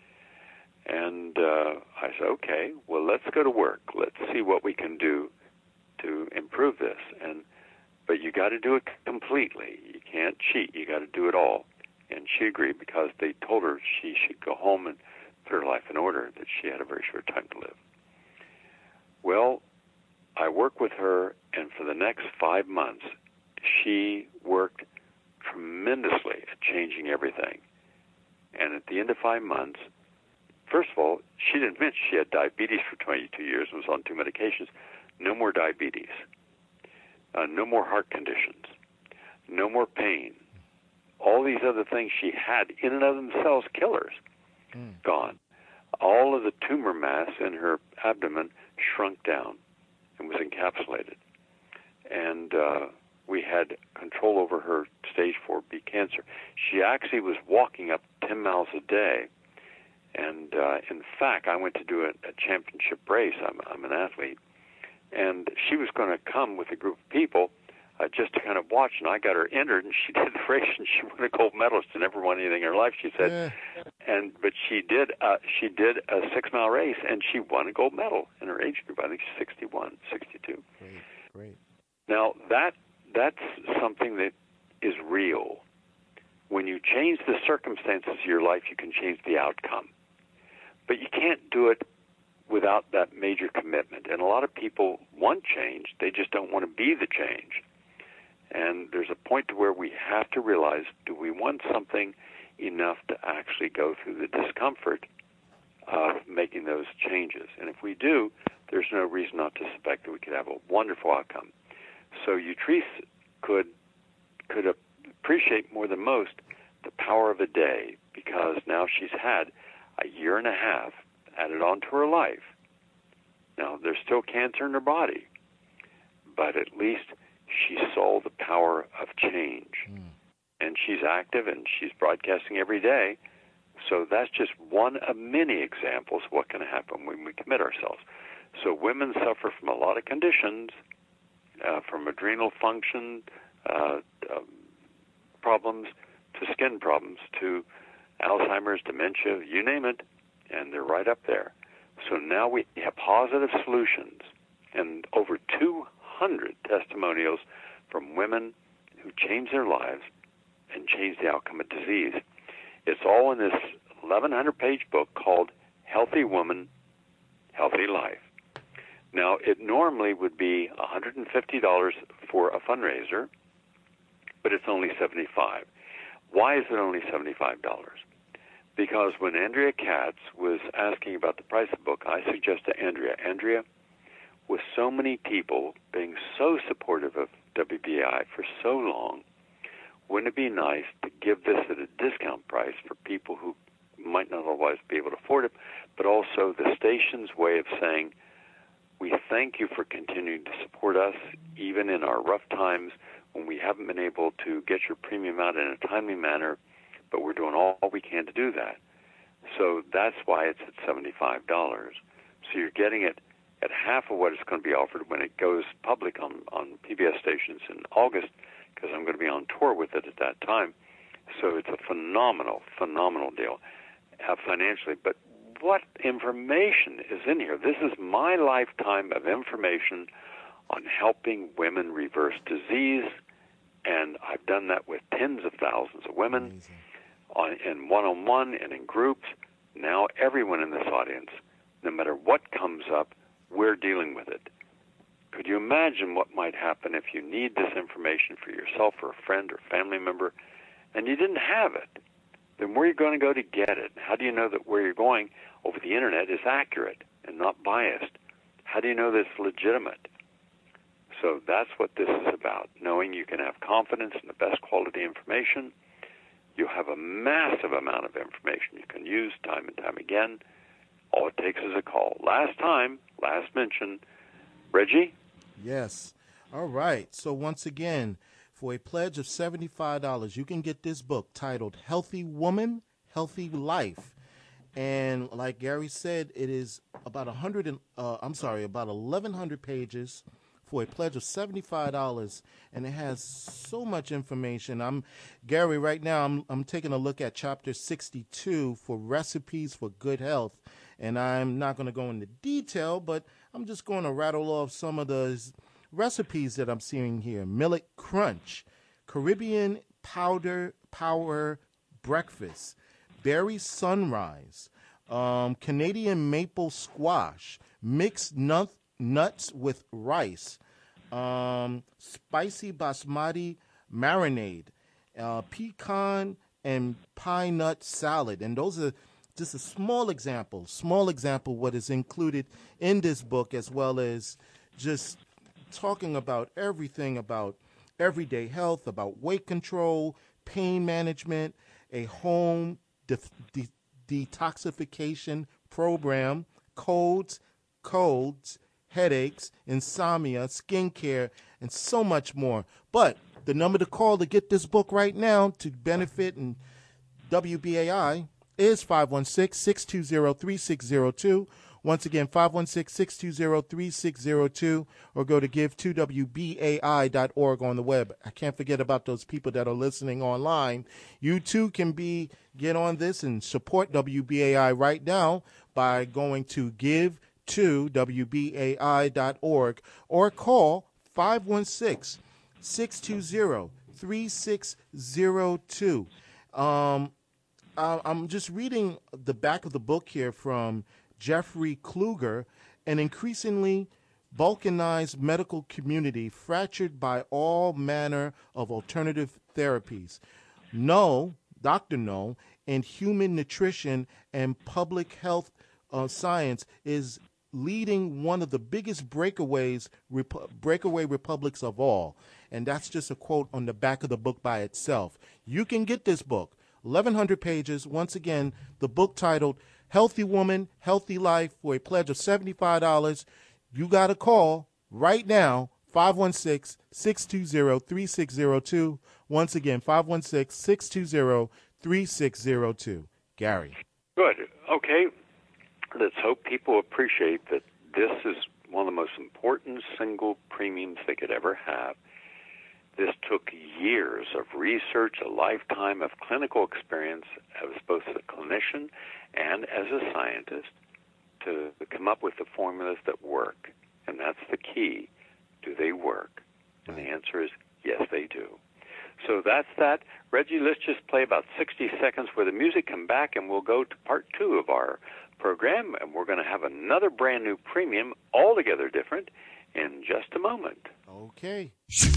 And uh, I said, "Okay, well, let's go to work. Let's see what we can do to improve this. And but you got to do it completely. You can't cheat. You got to do it all." And she agreed because they told her she should go home and put her life in order, that she had a very short time to live. Well, I worked with her, and for the next five months, she worked tremendously at changing everything. And at the end of five months, first of all, she didn't admit she had diabetes for twenty-two years and was on two medications. No more diabetes. Uh, no more heart conditions. No more pain. All these other things she had in and of themselves killers, mm. gone. All of the tumor mass in her abdomen shrunk down and was encapsulated. And uh, we had control over her stage four B cancer. She actually was walking up ten miles a day. And uh, in fact, I went to do a, a championship race. I'm, I'm an athlete. And she was going to come with a group of people uh, just to kind of watch. And I got her entered, and she did the race, and she won a gold medalist. She never won anything in her life, she said. Yeah. And but she did uh, she did a six-mile race, and she won a gold medal in her age group. I think she's sixty-one, sixty-two. Great, great. Now, that that's something that is real. When you change the circumstances of your life, you can change the outcome. But you can't do it without that major commitment. And a lot of people want change. They just don't want to be the change. And there's a point to where we have to realize, do we want something enough to actually go through the discomfort of making those changes? And if we do, there's no reason not to suspect that we could have a wonderful outcome. So Utrice could could appreciate more than most the power of a day, because now she's had a year and a half added on to her life. Now, there's still cancer in her body, but at least she saw the power of change. Mm. And she's active, and she's broadcasting every day. So that's just one of many examples of what can happen when we commit ourselves. So women suffer from a lot of conditions, uh, from adrenal function uh, uh, problems to skin problems to Alzheimer's, dementia, you name it, and they're right up there. So now we have positive solutions, and over two hundred testimonials from women who changed their lives and changed the outcome of disease. It's all in this eleven hundred page book called Healthy Woman, Healthy Life. Now, it normally would be one hundred fifty dollars for a fundraiser, but it's only seventy-five dollars. Why is it only seventy-five dollars? Because when Andrea Katz was asking about the price of the book, I suggested to Andrea, Andrea, with so many people being so supportive of W B A I for so long, wouldn't it be nice to give this at a discount price for people who might not otherwise be able to afford it, but also the station's way of saying, we thank you for continuing to support us, even in our rough times when we haven't been able to get your premium out in a timely manner, but we're doing all we can to do that. So that's why it's at seventy-five dollars. So you're getting it at half of what it's going to be offered when it goes public on, on P B S stations in August, because I'm going to be on tour with it at that time. So it's a phenomenal, phenomenal deal uh, financially. But what information is in here? This is my lifetime of information on helping women reverse disease, and I've done that with tens of thousands of women on, in one-on-one and in groups. Now everyone in this audience, no matter what comes up, we're dealing with it. Could you imagine what might happen if you need this information for yourself or a friend or family member and you didn't have it? then where are you going to go to get it? How do you know that where you're going over the internet is accurate and not biased? How do you know that it's legitimate? So that's what this is about, knowing you can have confidence in the best quality information. You have a massive amount of information you can use time and time again. All it takes is a call. Last time, last mention, Reggie? Yes. All right. So once again, for a pledge of seventy-five dollars, you can get this book titled Healthy Woman, Healthy Life. And like Gary said, it is about one hundred, uh, I'm sorry, about eleven hundred pages for a pledge of seventy-five dollars, and it has so much information. I'm Gary, right now I'm I'm taking a look at chapter sixty-two for recipes for good health, and I'm not going to go into detail, but I'm just going to rattle off some of the recipes that I'm seeing here. Millet Crunch, Caribbean Powder Power Breakfast, Berry Sunrise, um, Canadian Maple Squash, Mixed nut, Nuts with Rice, um, Spicy Basmati Marinade, uh, Pecan and Pine Nut Salad. And those are just a small example, small example what is included in this book, as well as just talking about everything about everyday health, about weight control, pain management, a home de- de- detoxification program, codes, codes, headaches, insomnia, skincare, and so much more. But the number to call to get this book right now to benefit in W B A I is five one six, six two zero, three six zero two. Once again, five one six, six two zero, three six zero two, or go to give to W B A I dot org on the web. I can't forget about those people that are listening online. You too can be get on this and support W B A I right now by going to give to W B A I dot org or call five one six, six two zero, three six zero two. Um, I'm just reading the back of the book here from Jeffrey Kluger, an increasingly balkanized medical community fractured by all manner of alternative therapies. No, Doctor No, in human nutrition and public health uh, science is leading one of the biggest breakaways, rep- breakaway republics of all. And that's just a quote on the back of the book by itself. You can get this book, eleven hundred pages. Once again, the book titled Healthy Woman, Healthy Life, for a pledge of seventy-five dollars. You got to call right now, five one six, six two zero, three six zero two. Once again, five one six, six two zero, three six zero two. Gary. Good. Okay. Let's hope people appreciate that this is one of the most important single premiums they could ever have. This took years of research, a lifetime of clinical experience as both a clinician and as a scientist to come up with the formulas that work. And that's the key. Do they work? And the answer is yes, they do. So that's that. Reggie, let's just play about sixty seconds where the music come back, and we'll go to part two of our program, and we're going to have another brand new premium, altogether different, in just a moment. Okay.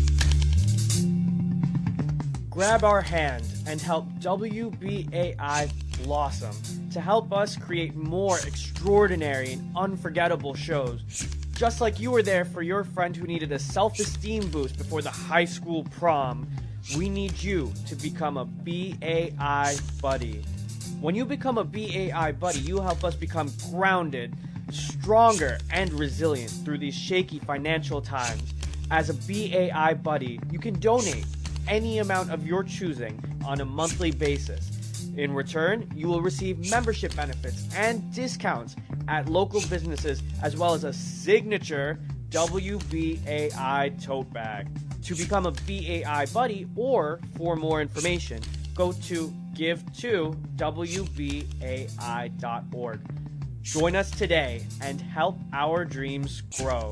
Grab our hand and help W B A I blossom to help us create more extraordinary and unforgettable shows. Just like you were there for your friend who needed a self-esteem boost before the high school prom, we need you to become a B A I buddy. When you become a B A I buddy, you help us become grounded, stronger, and resilient through these shaky financial times. As a B A I buddy, you can donate any amount of your choosing on a monthly basis. In return, you will receive membership benefits and discounts at local businesses, as well as a signature W B A I tote bag. To become a B A I buddy, or for more information, go to give to W B A I dot org. Join us today and help our dreams grow.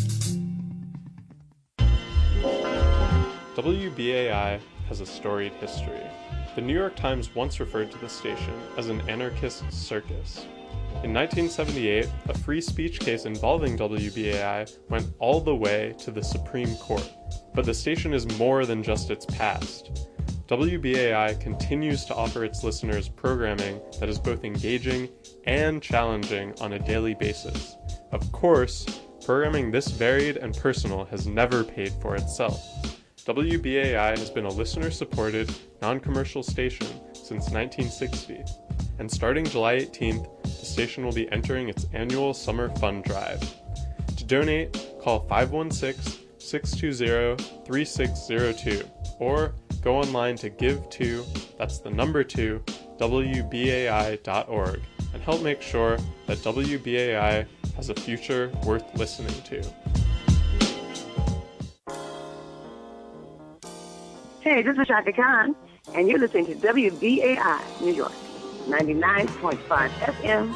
W B A I has a storied history. The New York Times once referred to the station as an anarchist circus. In nineteen seventy-eight, a free speech case involving W B A I went all the way to the Supreme Court. But the station is more than just its past. W B A I continues to offer its listeners programming that is both engaging and challenging on a daily basis. Of course, programming this varied and personal has never paid for itself. W B A I has been a listener-supported, non-commercial station since nineteen sixty, and starting July eighteenth, the station will be entering its annual Summer Fund Drive. To donate, call five one six, six two zero, three six zero two, or go online to give to, that's the number two, W B A I dot org, and help make sure that W B A I has a future worth listening to. Hey, this is Shaka Khan, and you're listening to W B A I New York, ninety-nine point five F M.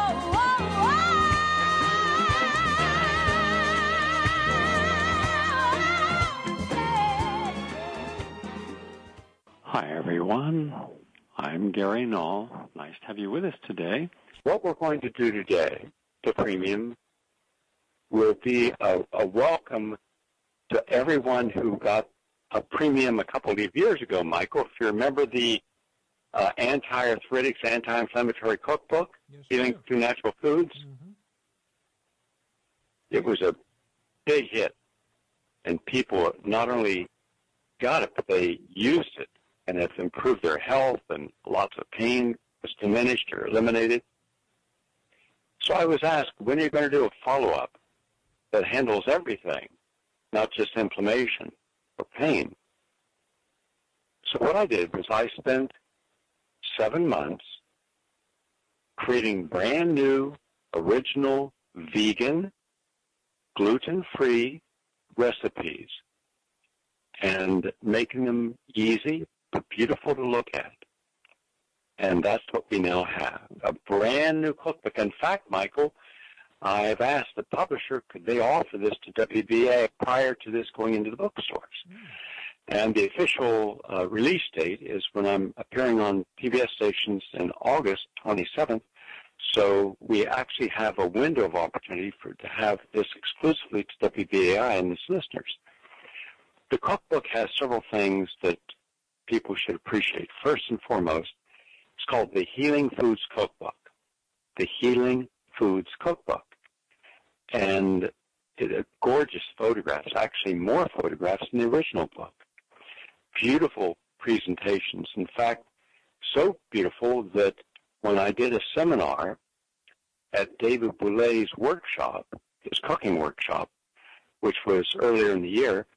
Hi, everyone. I'm Gary Null. Nice to have you with us today. What we're going to do today, the premium, will be a, a welcome to everyone who got a premium a couple of years ago, Michael. If you remember the uh, anti-arthritics, anti-inflammatory cookbook, yes, Healing sure. Through Natural Foods, mm-hmm. It was a big hit, and people not only got it, but they used it, and it's improved their health, and lots of pain was diminished or eliminated. So I was asked, when are you going to do a follow-up that handles everything, not just inflammation or pain? So what I did was I spent seven months creating brand new, original, vegan, gluten-free recipes and making them easy but beautiful to look at. And that's what we now have, a brand new cookbook. In fact, Michael, I've asked the publisher, could they offer this to W B A prior to this going into the bookstores? Mm. And the official uh, release date is when I'm appearing on P B S stations in August twenty-seventh. So we actually have a window of opportunity for to have this exclusively to W B A I and its listeners. The cookbook has several things that people should appreciate. First and foremost, it's called the Healing Foods Cookbook. The Healing Foods Cookbook. And it, uh, gorgeous photographs, actually more photographs than the original book. Beautiful presentations. In fact, so beautiful that when I did a seminar at David Boulet's workshop, his cooking workshop, which was earlier in the year,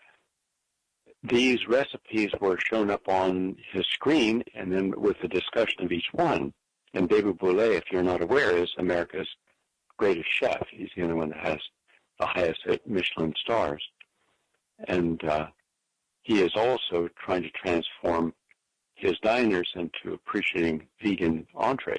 these recipes were shown up on his screen and then with the discussion of each one. And David Boulet, if you're not aware, is America's greatest chef. He's the only one that has the highest Michelin stars. And uh, he is also trying to transform his diners into appreciating vegan entrees.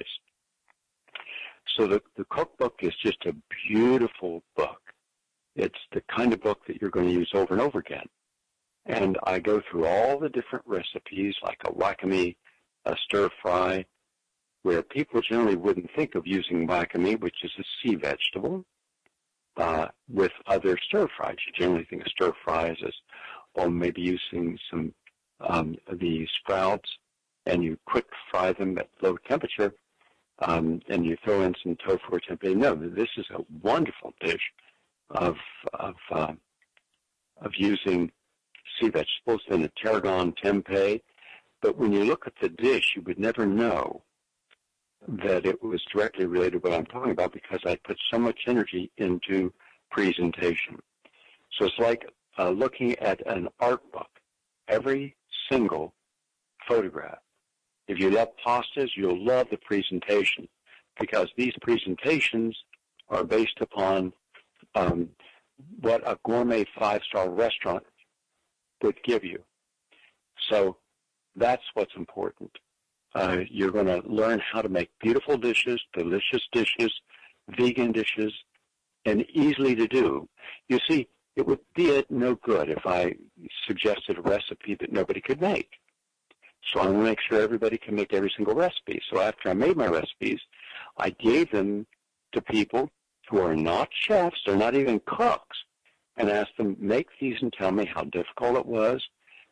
So the, the cookbook is just a beautiful book. It's the kind of book that you're going to use over and over again. And I go through all the different recipes, like a wakame, a stir-fry, where people generally wouldn't think of using wakame, which is a sea vegetable, uh, with other stir-fries. You generally think of stir-fries as, oh, maybe using some um, the sprouts, and you quick fry them at low temperature, um, and you throw in some tofu or tempeh. No, this is a wonderful dish of of uh, of using sea vegetables and a tarragon tempeh. But when you look at the dish, you would never know that it was directly related to what I'm talking about because I put so much energy into presentation. So it's like uh, looking at an art book. Every single photograph. If you love pastas, you'll love the presentation because these presentations are based upon um, what a gourmet five-star restaurant would give you. So that's what's important. Uh, you're going to learn how to make beautiful dishes, delicious dishes, vegan dishes, and easily to do. You see, it would be it no good if I suggested a recipe that nobody could make. So I want to make sure everybody can make every single recipe. So after I made my recipes, I gave them to people who are not chefs, they're not even cooks, and asked them, make these and tell me how difficult it was,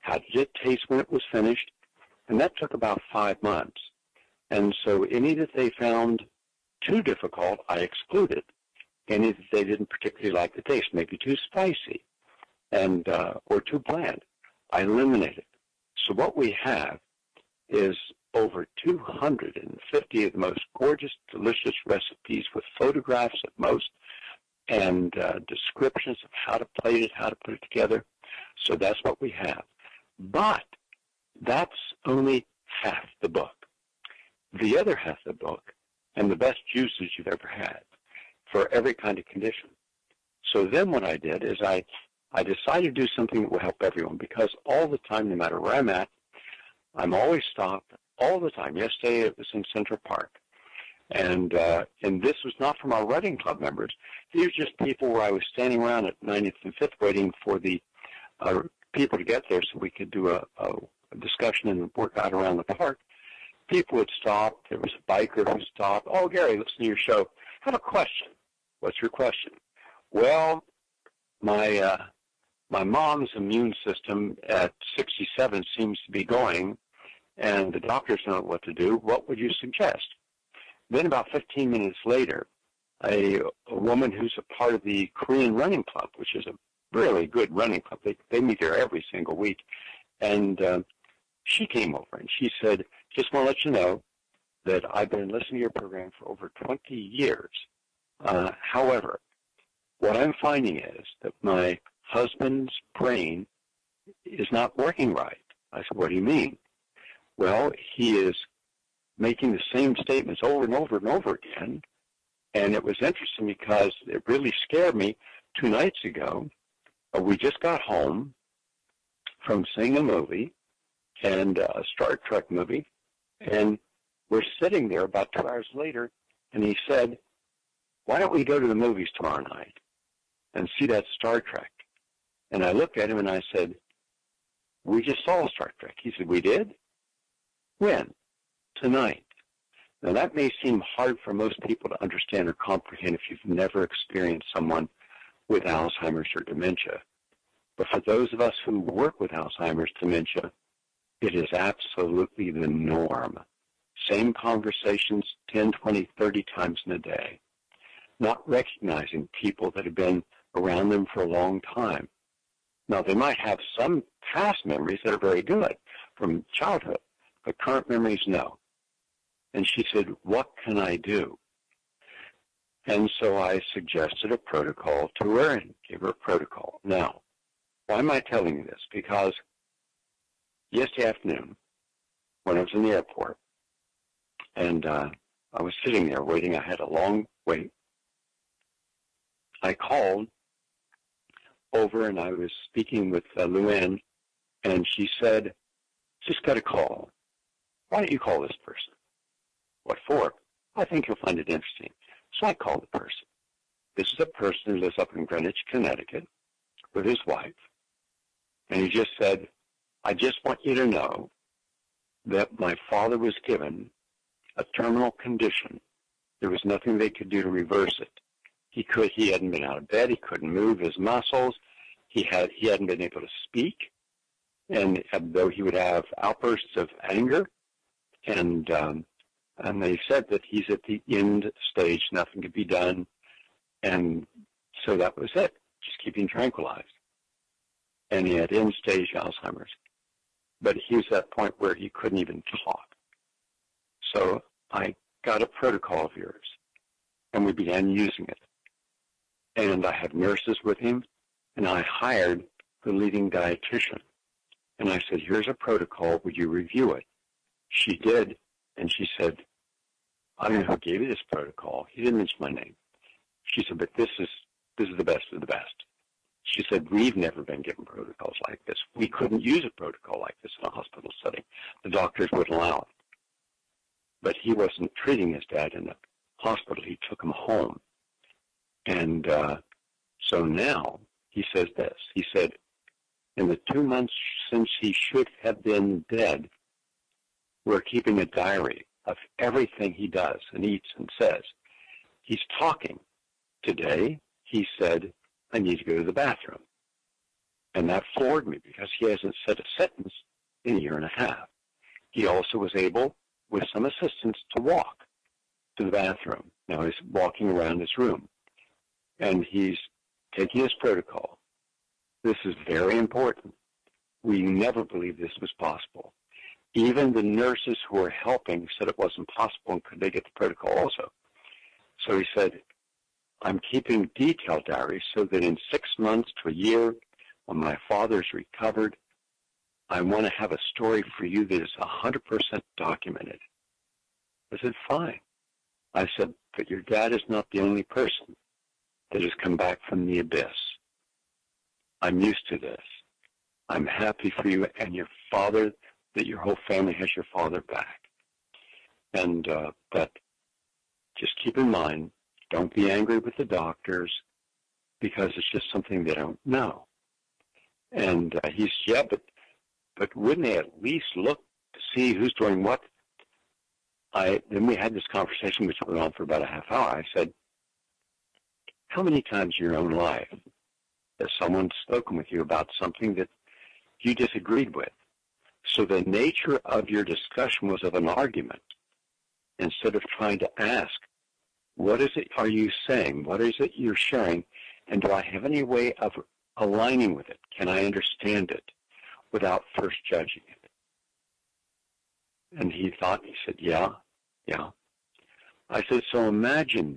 How did it taste when it was finished? And that took about five months. And so any that they found too difficult, I excluded. Any that they didn't particularly like the taste, maybe too spicy and uh, or too bland, I eliminated. So what we have is over two hundred fifty of the most gorgeous, delicious recipes with photographs at most and uh, descriptions of how to plate it, how to put it together. So that's what we have. But that's only half the book. The other half of the book, and the best juices you've ever had for every kind of condition. So then what I did is I, I decided to do something that will help everyone, because all the time, no matter where I'm at, I'm always stopped all the time. Yesterday it was in Central Park. And uh, and this was not from our Running Club members. These were just people where I was standing around at ninetieth and fifth waiting for the uh, people to get there so we could do a, a, a discussion and work out around the park. People would stop. There was a biker who stopped. Oh, Gary, listen to your show. I have a question. What's your question? Well, my uh, my mom's immune system at sixty-seven seems to be going, and the doctors don't know what to do. What would you suggest? Then about fifteen minutes later, a, a woman who's a part of the Korean Running Club, which is a really good running club. They, they meet there every single week. And uh, she came over and she said, just want to let you know that I've been listening to your program for over twenty years. Uh, however, what I'm finding is that my husband's brain is not working right. I said, what do you mean? Well, he is making the same statements over and over and over again. And it was interesting because it really scared me. Two nights ago, uh, we just got home from seeing a movie, and uh, a Star Trek movie, and we're sitting there about two hours later, and he said, why don't we go to the movies tomorrow night and see that Star Trek? And I looked at him and I said, we just saw Star Trek. He said, we did? When? Tonight. Now that may seem hard for most people to understand or comprehend if you've never experienced someone with Alzheimer's or dementia. But for those of us who work with Alzheimer's dementia, it is absolutely the norm. Same conversations ten, twenty, thirty times in a day. Not recognizing people that have been around them for a long time. Now, they might have some past memories that are very good from childhood, but current memories, no. And she said, what can I do? And so I suggested a protocol to her and gave her a protocol. Now, why am I telling you this? Because yesterday afternoon, when I was in the airport, and uh, I was sitting there waiting, I had a long wait, I called over and I was speaking with uh, Luann, and she said, just got a call. Why don't you call this person? What for? I think you'll find it interesting. So I called the person. This is a person who lives up in Greenwich, Connecticut, with his wife. And he just said, I just want you to know that my father was given a terminal condition. There was nothing they could do to reverse it. He could, he hadn't been out of bed. He couldn't move his muscles. He had, he hadn't been able to speak. And though he would have outbursts of anger, and um, and they said that he's at the end stage, nothing could be done, and so that was it, just keeping tranquilized. And he had end stage Alzheimer's, but he was at that point where he couldn't even talk. So I got a protocol of yours, and we began using it. And I had nurses with him, and I hired the leading dietitian. And I said, here's a protocol, would you review it? She did, and she said, I don't know who gave you this protocol. He didn't mention my name. She said, but this is this is the best of the best. She said, we've never been given protocols like this. We couldn't use a protocol like this in a hospital setting. The doctors wouldn't allow it. But he wasn't treating his dad in the hospital. He took him home. And uh, so now he says this. He said, in the two months since he should have been dead, we're keeping a diary of everything he does and eats and says. He's talking. Today, he said, I need to go to the bathroom. And that floored me because he hasn't said a sentence in a year and a half. He also was able, with some assistance, to walk to the bathroom. Now he's walking around his room, and he's taking his protocol. This is very important. We never believed this was possible. Even the nurses who were helping said it wasn't possible, and could they get the protocol also? So he said, I'm keeping detailed diaries so that in six months to a year, when my father's recovered, I want to have a story for you that is one hundred percent documented. I said, fine. I said, but your dad is not the only person that has come back from the abyss. I'm used to this. I'm happy for you and your father, that your whole family has your father back. And, uh, but just keep in mind, don't be angry with the doctors because it's just something they don't know. And uh, he's, yeah, but, but wouldn't they at least look to see who's doing what? I, then we had this conversation, which went on for about a half hour. I said, how many times in your own life has someone spoken with you about something that you disagreed with? So the nature of your discussion was of an argument instead of trying to ask, what is it are you saying? What is it you're sharing? And do I have any way of aligning with it? Can I understand it without first judging it? And he thought, he said, yeah, yeah. I said, so imagine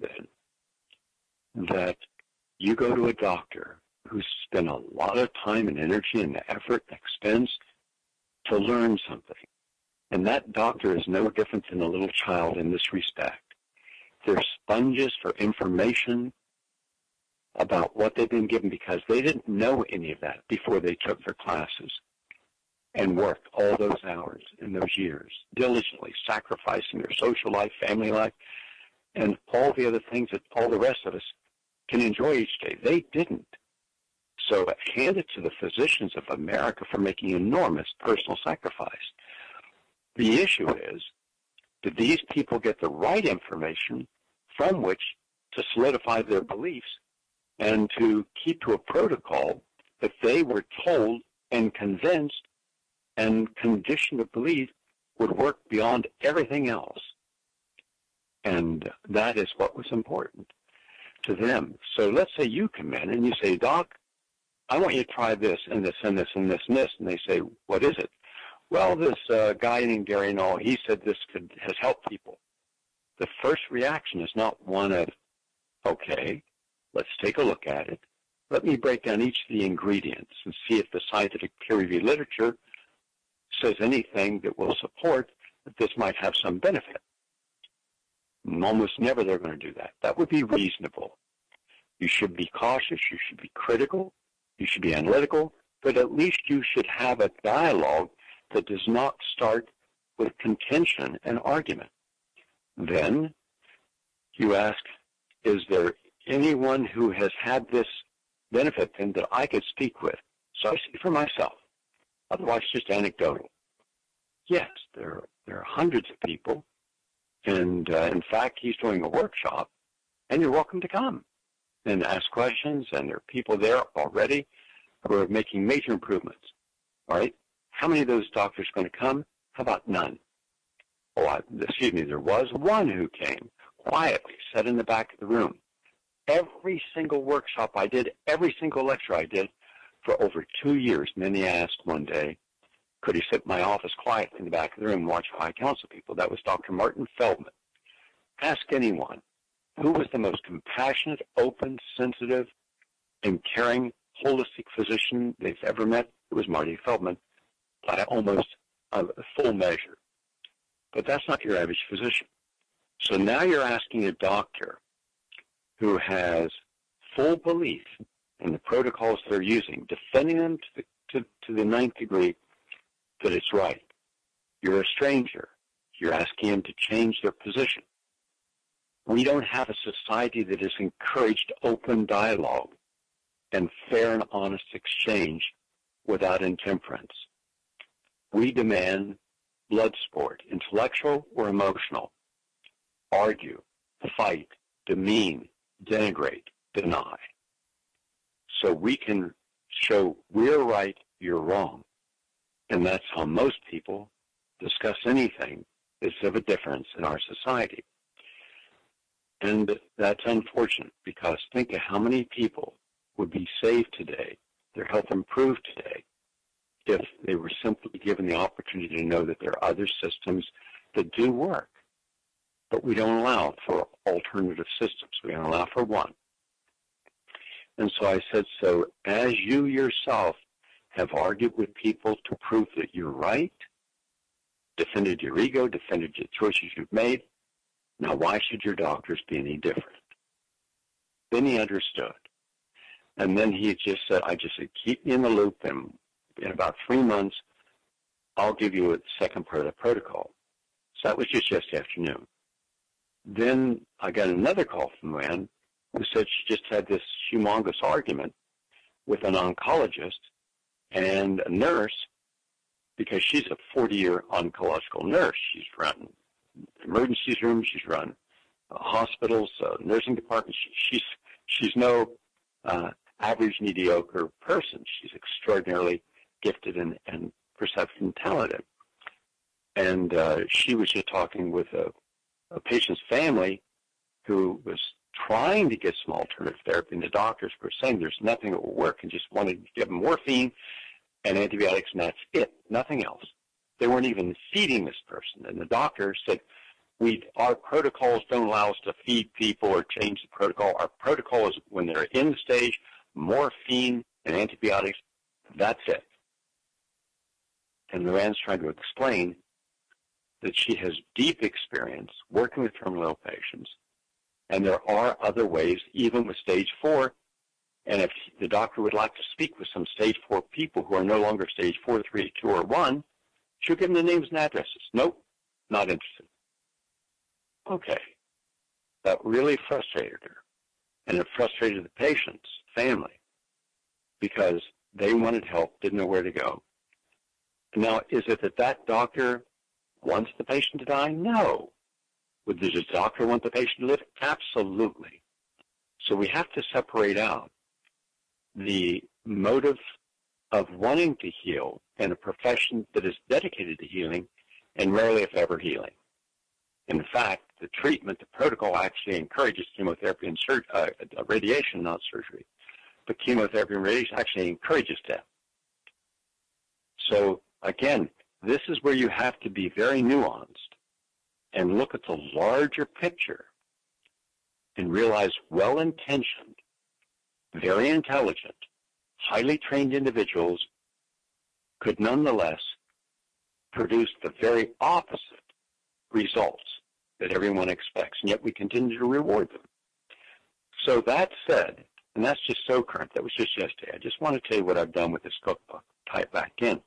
then that you go to a doctor who's spent a lot of time and energy and effort and expense to learn something. And that doctor is no different than a little child in this respect. They're sponges for information about what they've been given because they didn't know any of that before they took their classes and worked all those hours in those years, diligently sacrificing their social life, family life, and all the other things that all the rest of us can enjoy each day. They didn't. So hand it to the physicians of America for making enormous personal sacrifice. The issue is, did these people get the right information from which to solidify their beliefs and to keep to a protocol that they were told and convinced and conditioned to believe would work beyond everything else? And that is what was important to them. So let's say you come in and you say, Doc, I want you to try this and this and this and this and this. And they say, what is it? Well, this uh, guy named Gary Null, he said this could, has helped people. The first reaction is not one of, okay, let's take a look at it. Let me break down each of the ingredients and see if the scientific peer-reviewed literature says anything that will support that this might have some benefit. And almost never they're going to do that. That would be reasonable. You should be cautious. You should be critical. You should be analytical. But at least you should have a dialogue that does not start with contention and argument. Then you ask, is there anyone who has had this benefit then that I could speak with? So I speak for myself. Otherwise, just anecdotal. Yes, there, there are hundreds of people. And, uh, in fact, he's doing a workshop, and you're welcome to come and ask questions, and there are people there already who are making major improvements. All right? How many of those doctors are going to come? How about none? Oh, I, excuse me, there was one who came quietly, sat in the back of the room. Every single workshop I did, every single lecture I did for over two years, and then he asked one day, could he sit in my office quietly in the back of the room and watch how I counsel people? That was Doctor Martin Feldman. Ask anyone, who was the most compassionate, open, sensitive, and caring holistic physician they've ever met? It was Marty Feldman, by almost a full measure. But that's not your average physician. So now you're asking a doctor who has full belief in the protocols they're using, defending them to the, to, to the ninth degree, that it's right. You're a stranger. You're asking them to change their position. We don't have a society that has encouraged open dialogue and fair and honest exchange without intemperance. We demand blood sport, intellectual or emotional, argue, fight, demean, denigrate, deny. So we can show we're right, you're wrong. And that's how most people discuss anything that's of a difference in our society. And that's unfortunate, because think of how many people would be saved today, their health improved today, if they were simply given the opportunity to know that there are other systems that do work. But we don't allow for alternative systems. We don't allow for one. And so I said, so as you yourself have argued with people to prove that you're right, defended your ego, defended your choices you've made, now why should your doctors be any different? Then he understood. And then he just said, I just said, keep me in the loop, and in about three months, I'll give you a second part of the protocol. So that was just yesterday afternoon. Then I got another call from a man who said she just had this humongous argument with an oncologist and a nurse, because she's a forty-year oncological nurse. She's run emergency rooms, she's run uh, hospitals, uh, nursing departments. She, she's she's no uh, average mediocre person. She's extraordinarily gifted and, and perceptive and talented. And uh, she was just talking with a, a patient's family who was trying to get some alternative therapy, and the doctors were saying there's nothing that will work, and just wanted to give them morphine and antibiotics, and that's it, nothing else. They weren't even feeding this person. And the doctor said, we, our protocols don't allow us to feed people or change the protocol. Our protocol is when they're in the stage, morphine and antibiotics, that's it. And Luann's trying to explain that she has deep experience working with terminally ill patients, and there are other ways, even with stage four. And if the doctor would like to speak with some stage four people who are no longer stage four, three, two, or one, she'll give them the names and addresses. Nope, not interested. Okay. That really frustrated her. And it frustrated the patient's family, because they wanted help, didn't know where to go. Now, is it that that doctor wants the patient to die? No. Would the doctor want the patient to live? Absolutely. So we have to separate out the motive of wanting to heal and a profession that is dedicated to healing and rarely, if ever, healing. In fact, the treatment, the protocol actually encourages chemotherapy and sur- uh, radiation, not surgery. But chemotherapy and radiation actually encourages death. So, again, this is where you have to be very nuanced and look at the larger picture and realize well-intentioned, very intelligent, highly trained individuals could nonetheless produce the very opposite results that everyone expects, and yet we continue to reward them. So that said, and that's just so current, that was just yesterday, I just want to tell you what I've done with this cookbook, tie it back in.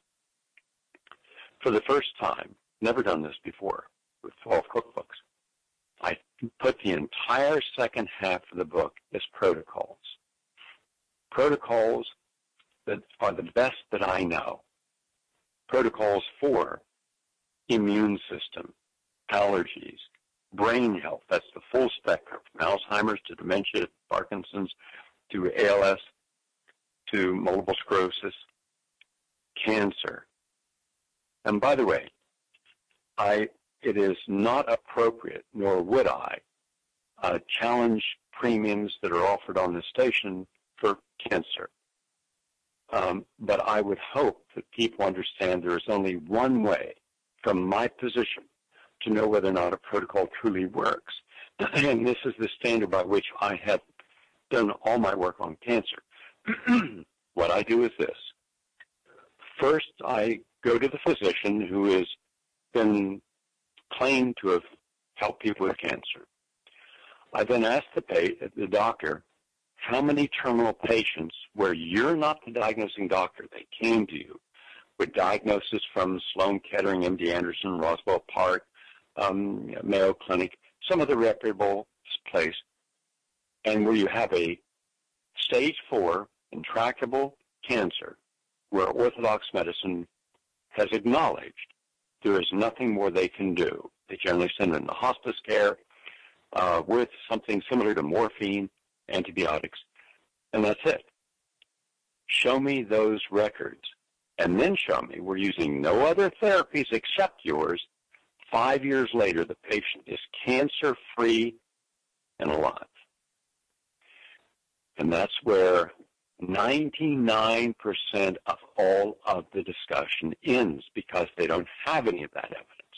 For the first time, never done this before with twelve cookbooks, I put the entire second half of the book as protocols. Protocols that are the best that I know. Protocols for immune system, allergies, brain health, that's the full spectrum, from Alzheimer's to dementia, Parkinson's, to A L S, to multiple sclerosis, cancer. And by the way, I, it is not appropriate, nor would I, uh, challenge premiums that are offered on the station for cancer. Um, but I would hope that people understand there is only one way, from my position, to know whether or not a protocol truly works. And this is the standard by which I have done all my work on cancer. What I do is this. First, I go to the physician who has been claimed to have helped people with cancer. I then ask the, pa- the doctor how many terminal patients where you're not the diagnosing doctor, they came to you with diagnosis from Sloan Kettering, M D Anderson, Roswell Park, um, Mayo Clinic, some other reputable place, and where you have a stage four intractable cancer where orthodox medicine has acknowledged there is nothing more they can do. They generally send them to hospice care uh, with something similar to morphine, antibiotics, and that's it. Show me those records. And then show me we're using no other therapies except yours. Five years later, the patient is cancer-free and alive. And that's where ninety-nine percent of all of the discussion ends, because they don't have any of that evidence.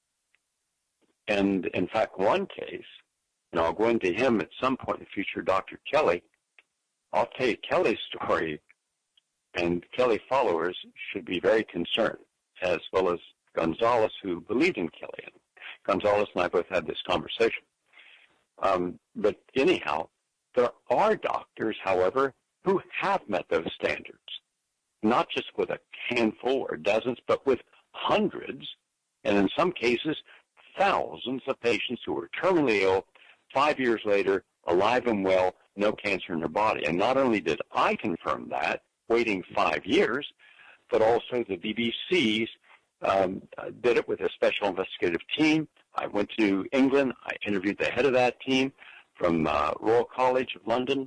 And in fact, one case, and I'll go into him at some point in the future, Doctor Kelly, I'll tell you Kelly's story, and Kelly followers should be very concerned, as well as Gonzalez, who believed in Kelly. And Gonzalez and I both had this conversation. Um, but anyhow, there are doctors, however, who have met those standards, not just with a handful or dozens, but with hundreds, and in some cases, thousands of patients who were terminally ill, five years later, alive and well, no cancer in their body. And not only did I confirm that, waiting five years, but also the B B C's um, did it with a special investigative team. I went to England. I interviewed the head of that team from uh, Royal College of London.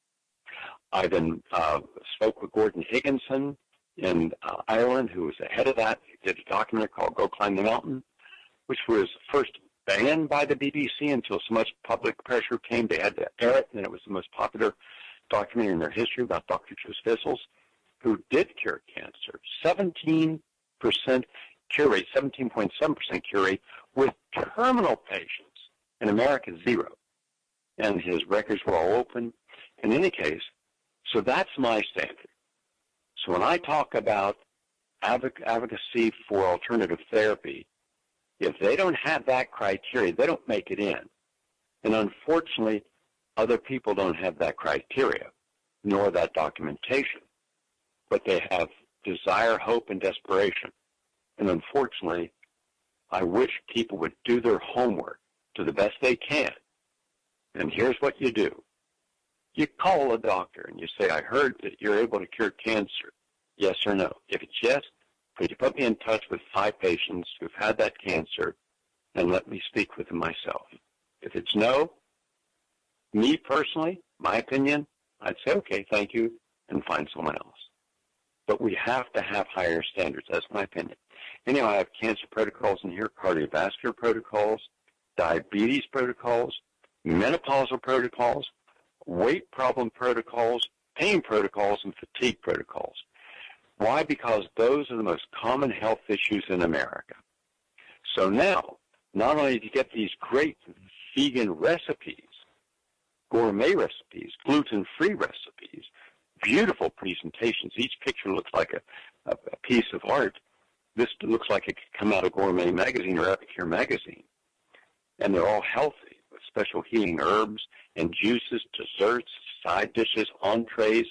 I then uh, spoke with Gordon Higginson in uh, Ireland, who was the head of that. He did a documentary called Go Climb the Mountain, which was first banned by the B B C until so much public pressure came. They had to air it, and it was the most popular documentary in their history about Doctor Joe Vissels, who did cure cancer. seventeen percent cure rate, seventeen point seven percent cure rate with terminal patients. In America, zero. And his records were all open. In any case, so that's my standard. So when I talk about advoc- advocacy for alternative therapy, if they don't have that criteria, they don't make it in. And unfortunately, other people don't have that criteria, nor that documentation. But they have desire, hope, and desperation. And unfortunately, I wish people would do their homework to the best they can. And here's what you do. You call a doctor and you say, I heard that you're able to cure cancer. Yes or no? If it's yes, could you put me in touch with five patients who've had that cancer and let me speak with them myself? If it's no, me personally, my opinion, I'd say, okay, thank you, and find someone else. But we have to have higher standards. That's my opinion. Anyhow, I have cancer protocols in here, cardiovascular protocols, diabetes protocols, menopausal protocols, weight problem protocols, pain protocols, and fatigue protocols. Why? Because those are the most common health issues in America. So now, not only do you get these great vegan recipes, gourmet recipes, gluten-free recipes, beautiful presentations. Each picture looks like a, a, a piece of art. This looks like it could come out of Gourmet Magazine or Epicure Magazine. And they're all healthy, with special healing herbs and juices, desserts, side dishes, entrees,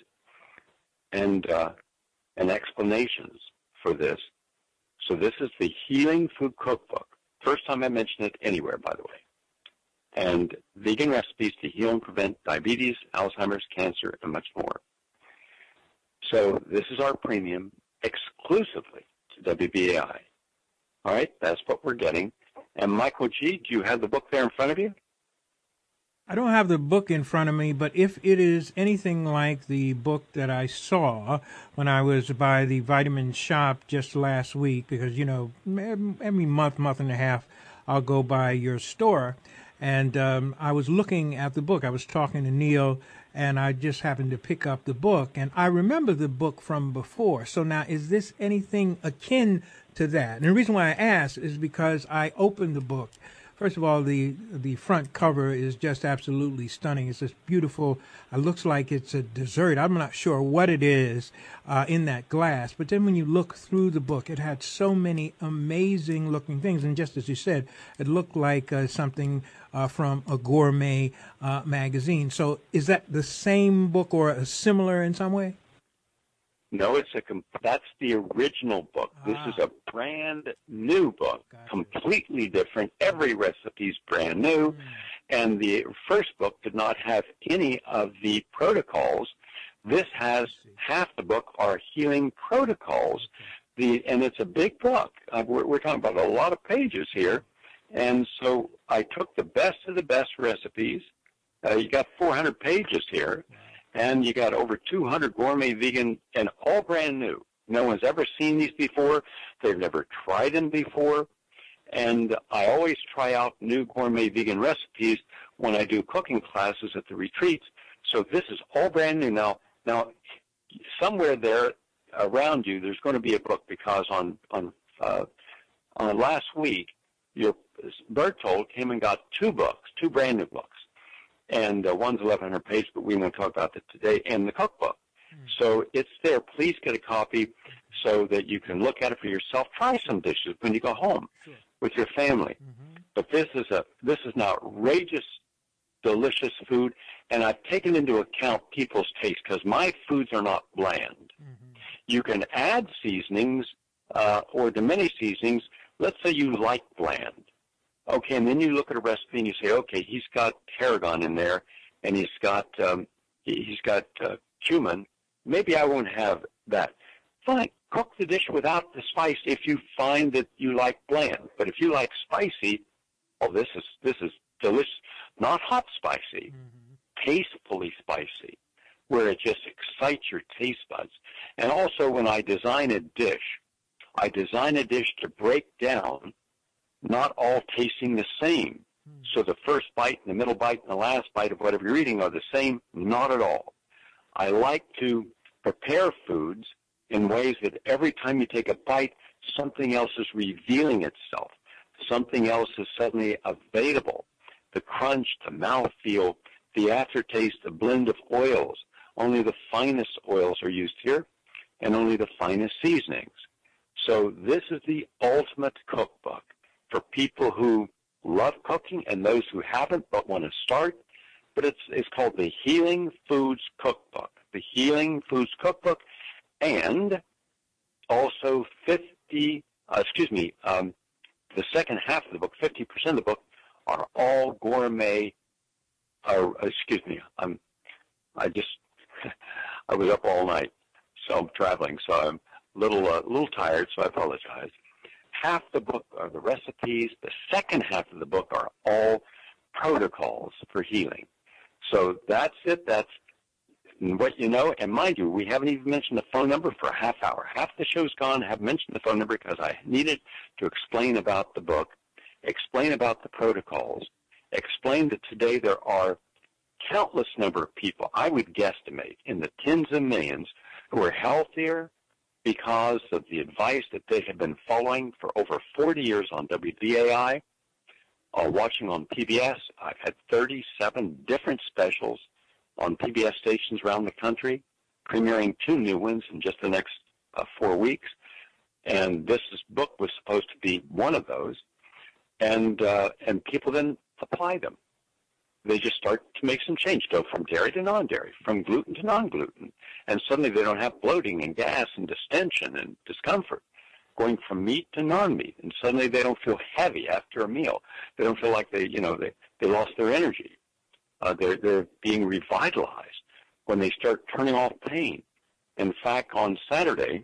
and uh, and explanations for this. So this is the Healing Food Cookbook. First time I mentioned it anywhere, by the way. And vegan recipes to heal and prevent diabetes, Alzheimer's, cancer, and much more. So this is our premium exclusively to W B A I. All right, that's what we're getting. And Michael G., do you have the book there in front of you? I don't have the book in front of me, but if it is anything like the book that I saw when I was by the vitamin shop just last week, because, you know, every month, month and a half, I'll go by your store. And um, I was looking at the book. I was talking to Neil, and I just happened to pick up the book. And I remember the book from before. So now, is this anything akin to that? And the reason why I ask is because I opened the book. First of all, the the front cover is just absolutely stunning. It's just beautiful. It looks like it's a dessert. I'm not sure what it is uh, in that glass. But then when you look through the book, it had so many amazing looking things. And just as you said, it looked like uh, something uh, from a gourmet uh, magazine. So is that the same book or a similar in some way? No, it's a that's the original book. This ah. is a brand new book, gotcha. Completely different. Every recipe's brand new. Mm. And the first book did not have any of the protocols. This has half the book are healing protocols. The and it's a big book. Uh, we're, we're talking about a lot of pages here. And so I took the best of the best recipes. Uh, you got four hundred pages here. And you got over two hundred gourmet vegan and all brand new. No one's ever seen these before. They've never tried them before. And I always try out new gourmet vegan recipes when I do cooking classes at the retreats. So this is all brand new. Now, now somewhere there around you, there's going to be a book, because on on uh, on last week, your Bertold came and got two books, two brand new books, and uh, one's eleven hundred pages, but we won't talk about that today, and the cookbook. Mm-hmm. So it's there. Please get a copy so that you can look at it for yourself. Try some dishes when you go home sure. with your family. Mm-hmm. But this is a this is an outrageous, delicious food, and I've taken into account people's taste, because my foods are not bland. Mm-hmm. You can add seasonings uh, or diminish seasonings. Let's say you like bland. Okay, and then you look at a recipe and you say, okay, he's got tarragon in there, and he's got um, he's got uh, cumin. Maybe I won't have that. Fine, cook the dish without the spice if you find that you like bland. But if you like spicy, oh, this is this is delicious. Not hot spicy, mm-hmm. tastefully spicy, where it just excites your taste buds. And also, when I design a dish, I design a dish to break down, not all tasting the same. Mm. So the first bite and the middle bite and the last bite of whatever you're eating are the same? Not at all. I like to prepare foods in ways that every time you take a bite, something else is revealing itself. Something else is suddenly available. The crunch, the mouthfeel, the aftertaste, the blend of oils. Only the finest oils are used here, and only the finest seasonings. So this is the ultimate cookbook for people who love cooking and those who haven't but want to start. But it's it's called the Healing Foods Cookbook. The Healing Foods Cookbook, and also fifty, uh, excuse me, um, the second half of the book, fifty percent of the book, are all gourmet, uh, excuse me, um, I just, I was up all night, so I'm traveling, so I'm a little, uh, little tired, so I apologize. Half the book are the recipes. The second half of the book are all protocols for healing. So that's it. That's what you know. And mind you, we haven't even mentioned the phone number for a half hour. Half the show's gone. I haven't mentioned the phone number because I needed to explain about the book, explain about the protocols, explain that today there are countless number of people, I would guesstimate, in the tens of millions, who are healthier because of the advice that they have been following for over forty years on W B A I, uh, watching on P B S. I've had thirty-seven different specials on P B S stations around the country, premiering two new ones in just the next uh, four weeks. And this is, book was supposed to be one of those. And uh, and people then apply them. They just start to make some change, go from dairy to non-dairy, from gluten to non-gluten. And suddenly they don't have bloating and gas and distension and discomfort. Going from meat to non-meat, and suddenly they don't feel heavy after a meal. They don't feel like they, you know, they, they lost their energy. Uh, they're, they're being revitalized when they start turning off pain. In fact, on Saturday,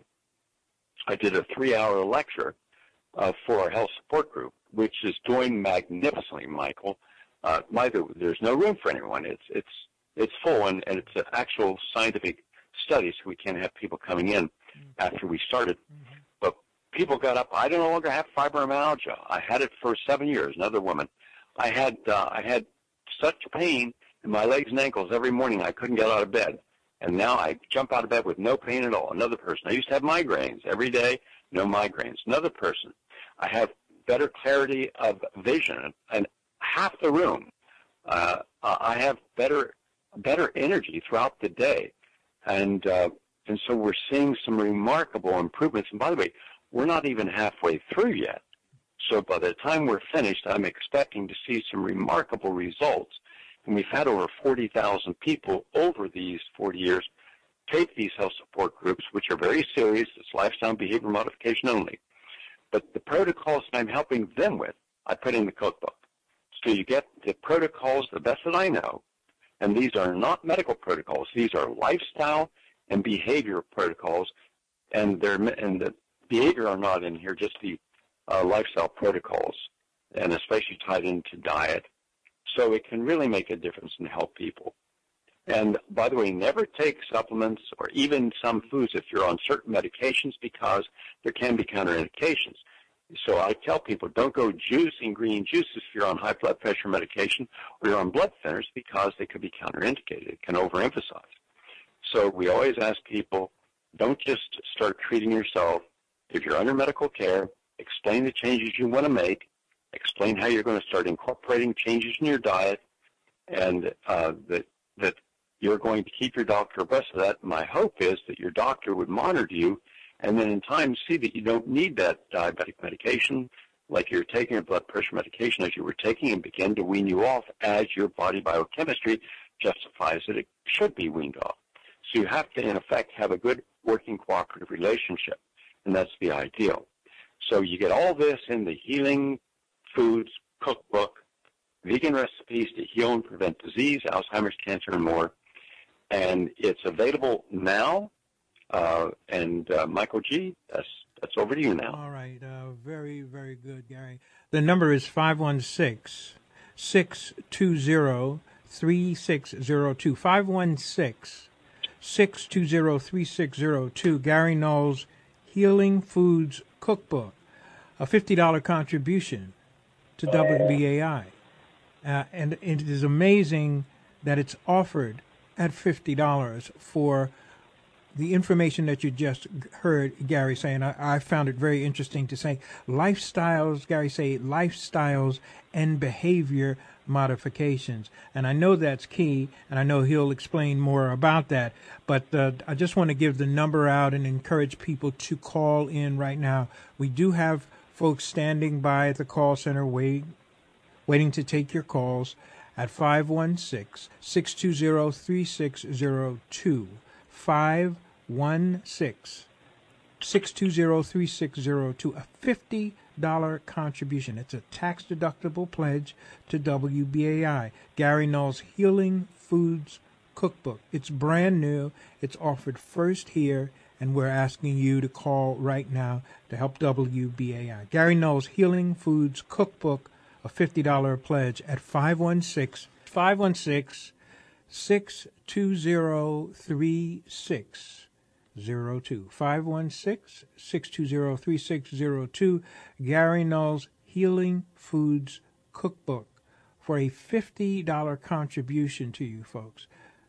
I did a three-hour lecture uh, for our health support group, which is doing magnificently, Michael. Uh, neither, there's no room for anyone. It's it's it's full, and, and it's an actual scientific study, so we can't have people coming in after we started. Mm-hmm. But people got up. I no longer have fibromyalgia. I had it for seven years. Another woman. I had uh, I had such pain in my legs and ankles every morning I couldn't get out of bed, and now I jump out of bed with no pain at all. Another person. I used to have migraines every day. No migraines. Another person. I have better clarity of vision, and half the room. Uh, I have better better energy throughout the day, and uh, and so we're seeing some remarkable improvements. And by the way, we're not even halfway through yet. So by the time we're finished, I'm expecting to see some remarkable results. And we've had over forty thousand people over these forty years take these health support groups, which are very serious. It's lifestyle and behavior modification only. But the protocols that I'm helping them with, I put in the cookbook. So you get the protocols, the best that I know, and these are not medical protocols. These are lifestyle and behavior protocols, and they're and the behavior are not in here, just the uh, lifestyle protocols, and especially tied into diet. So it can really make a difference and help people. And by the way, never take supplements or even some foods if you're on certain medications, because there can be counterindications. So I tell people, don't go juicing green juices if you're on high blood pressure medication or you're on blood thinners, because they could be counterindicated. It can overemphasize. So we always ask people, don't just start treating yourself. If you're under medical care, explain the changes you want to make, explain how you're going to start incorporating changes in your diet, and uh, that that you're going to keep your doctor abreast of that. My hope is that your doctor would monitor you, and then in time see that you don't need that diabetic medication like you're taking your blood pressure medication as you were taking, and begin to wean you off as your body biochemistry justifies that it should be weaned off. So you have to, in effect, have a good working cooperative relationship, and that's the ideal. So you get all this in the Healing Foods Cookbook, Vegan Recipes to Heal and Prevent Disease, Alzheimer's, Cancer, and more. And it's available now. Uh, and uh, Michael G., that's, that's over to you now. All right. Uh, very, very good, Gary. The number is five one six, six two zero, three six zero two. five one six, six two zero, three six zero two. Gary Null's Healing Foods Cookbook, a fifty dollars contribution to W B A I. Uh, and it is amazing that it's offered at fifty dollars for the information that you just heard Gary saying. I, I found it very interesting to say lifestyles, Gary say lifestyles and behavior modifications. And I know that's key, and I know he'll explain more about that. But uh, I just want to give the number out and encourage people to call in right now. We do have folks standing by at the call center wait, waiting to take your calls at five one six, six two zero, three six zero two. five one six, six two zero, three six zero two. A fifty dollars contribution. It's a tax-deductible pledge to W B A I. Gary Null's Healing Foods Cookbook. It's brand new. It's offered first here, and we're asking you to call right now to help W B A I. Gary Null's Healing Foods Cookbook, a fifty dollars pledge at five one six, five one six, six two zero, three six zero two. five one six, six two zero, three six zero two. Gary Null's Healing Foods Cookbook for a fifty dollars contribution to you folks.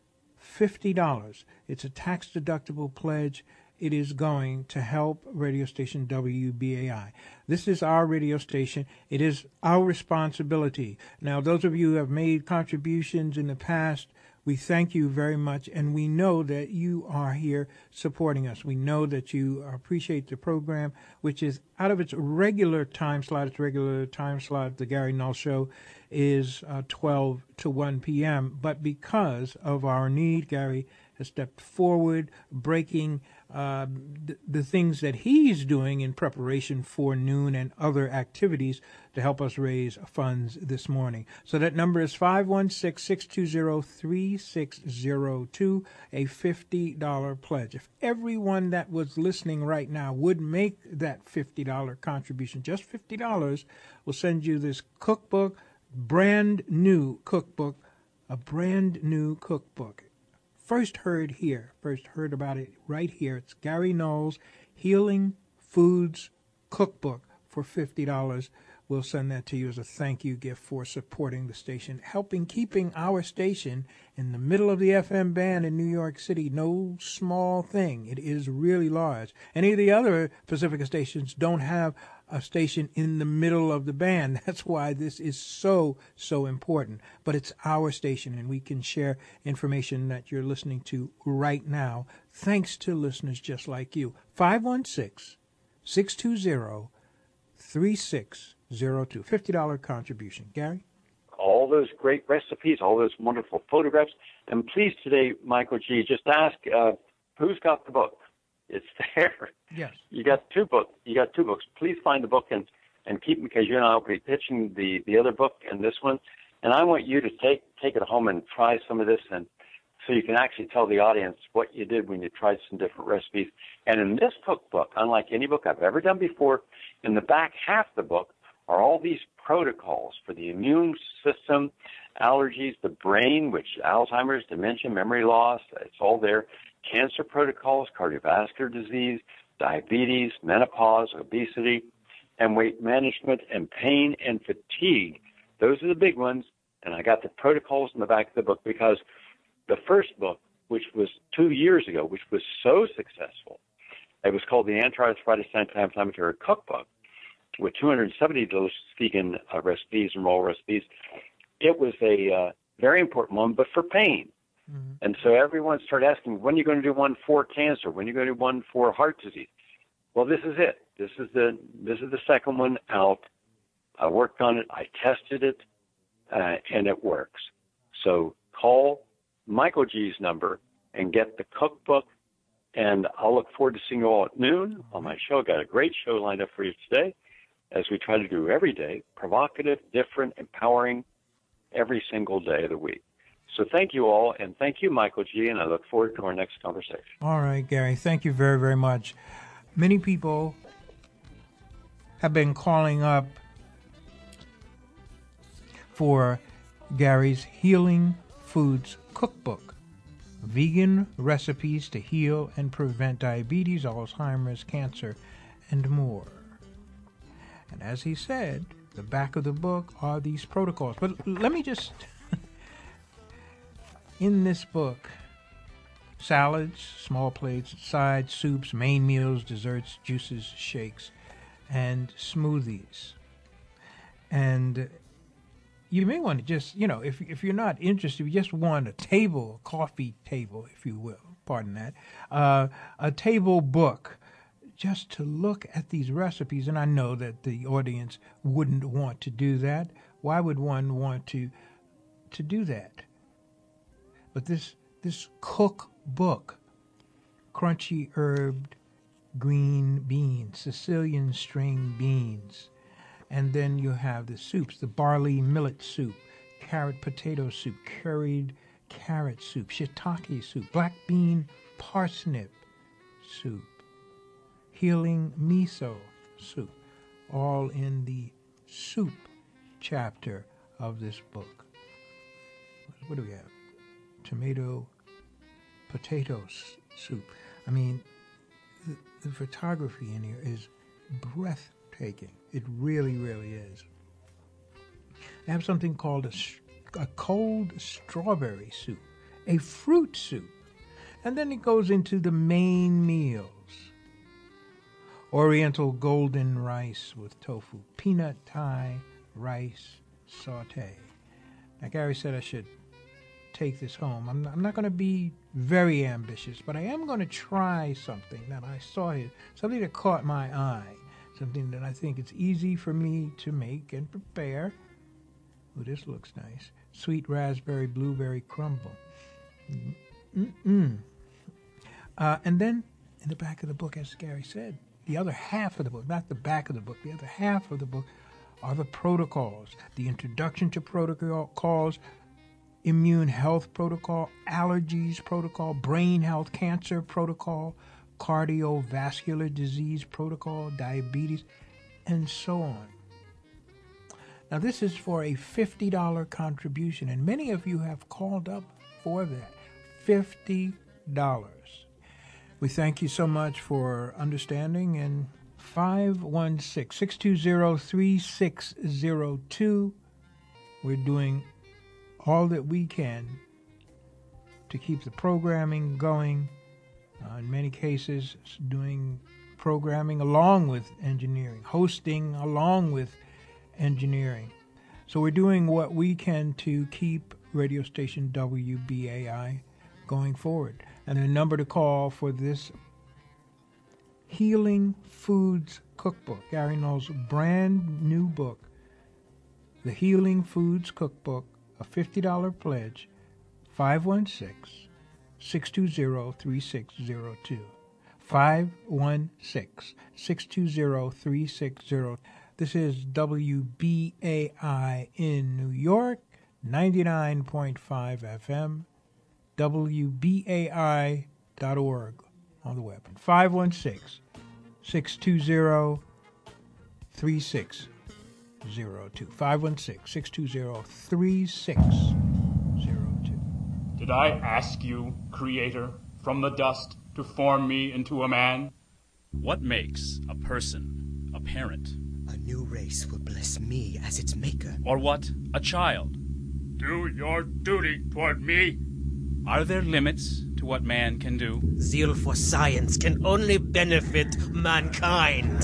fifty dollars. It's a tax-deductible pledge. It is going to help radio station W B A I. This is our radio station. It is our responsibility. Now, those of you who have made contributions in the past, we thank you very much, and we know that you are here supporting us. We know that you appreciate the program, which is out of its regular time slot. Its regular time slot, the Gary Null Show, is uh, twelve to one p.m. But because of our need, Gary has stepped forward, breaking uh, th- the things that he's doing in preparation for noon and other activities to help us raise funds this morning. So that number is five one six, six two zero, three six zero two, a fifty dollars pledge. If everyone that was listening right now would make that fifty dollars contribution, just fifty dollars, we'll send you this cookbook, brand new cookbook, a brand new cookbook. First heard here, first heard about it right here. It's Gary Null's Healing Foods Cookbook for fifty dollars. We'll send that to you as a thank you gift for supporting the station, helping keeping our station in the middle of the F M band in New York City. No small thing. It is really large. Any of the other Pacifica stations don't have a station in the middle of the band. That's why this is so, so important. But it's our station, and we can share information that you're listening to right now, thanks to listeners just like you. five one six, six two zero, three six zero two. fifty dollars contribution. Gary? All those great recipes, all those wonderful photographs. And please today, Michael G., just ask uh, who's got the book. It's there. Yes. You got two books. You got two books. Please find the book and, and keep them, because you and I will be pitching the, the other book and this one. And I want you to take take it home and try some of this, and so you can actually tell the audience what you did when you tried some different recipes. And in this cookbook, unlike any book I've ever done before, in the back half of the book are all these protocols for the immune system, allergies, the brain, which Alzheimer's, dementia, memory loss, it's all there. Cancer protocols, cardiovascular disease, diabetes, menopause, obesity, and weight management, and pain and fatigue. Those are the big ones. And I got the protocols in the back of the book because the first book, which was two years ago, which was so successful, it was called the Anti-Arthritis Anti-Inflammatory Cookbook with two hundred seventy delicious vegan uh, recipes and raw recipes. It was a uh, very important one, but for pain. Mm-hmm. And so everyone started asking, when are you going to do one for cancer? When are you going to do one for heart disease? Well, this is it. This is the this is the second one out. I worked on it. I tested it, uh, and it works. So call Michael G's number and get the cookbook. And I'll look forward to seeing you all at noon on my show. Got a great show lined up for you today, as we try to do every day, provocative, different, empowering, every single day of the week. So thank you all, and thank you, Michael G., and I look forward to our next conversation. All right, Gary, thank you very, very much. Many people have been calling up for Gary's Healing Foods Cookbook, vegan recipes to heal and prevent diabetes, Alzheimer's, cancer, and more. And as he said, the back of the book are these protocols. But let me just, in this book, salads, small plates, sides, soups, main meals, desserts, juices, shakes, and smoothies. And you may want to just, you know, if if you're not interested, you just want a table, a coffee table, if you will, pardon that, uh, a table book, just to look at these recipes. And I know that the audience wouldn't want to do that. Why would one want to to do that? But this this cookbook, crunchy herbed green beans, Sicilian string beans, and then you have the soups, the barley millet soup, carrot potato soup, curried carrot soup, shiitake soup, black bean parsnip soup, healing miso soup, all in the soup chapter of this book. What do we have? Tomato, potato soup. I mean, the, the photography in here is breathtaking. It really, really is. They have something called a, a cold strawberry soup, a fruit soup, and then it goes into the main meals. Oriental golden rice with tofu, peanut Thai rice saute. Now, Gary said I should take this home. I'm not, I'm not going to be very ambitious, but I am going to try something that I saw here, something that caught my eye, something that I think it's easy for me to make and prepare. Oh, this looks nice. Sweet raspberry blueberry crumble. Mm-mm. Uh, and then in the back of the book, as Gary said, the other half of the book, not the back of the book, the other half of the book are the protocols, the introduction to protocols, immune health protocol, allergies protocol, brain health, cancer protocol, cardiovascular disease protocol, diabetes, and so on. Now, this is for a fifty dollars contribution, and many of you have called up for that. fifty dollars. We thank you so much for understanding, and five one six, six two zero, three six zero two. We're doing all that we can to keep the programming going. Uh, in many cases, doing programming along with engineering, hosting along with engineering. So we're doing what we can to keep radio station W B A I going forward. And the number to call for this Healing Foods Cookbook, Gary Null's brand new book, the Healing Foods Cookbook, a fifty dollars pledge, five one six, six two zero, three six zero two. five one six, six two zero, three six zero two. This is W B A I in New York, ninety-nine point five F M, W B A I dot org on the web. five one six, six two zero, three six zero two. five one six, six two zero, three six zero two. Did I ask you, Creator, from the dust to form me into a man? What makes a person a parent? A new race will bless me as its maker. Or what? A child? Do your duty toward me. Are there limits to what man can do? Zeal for science can only benefit mankind.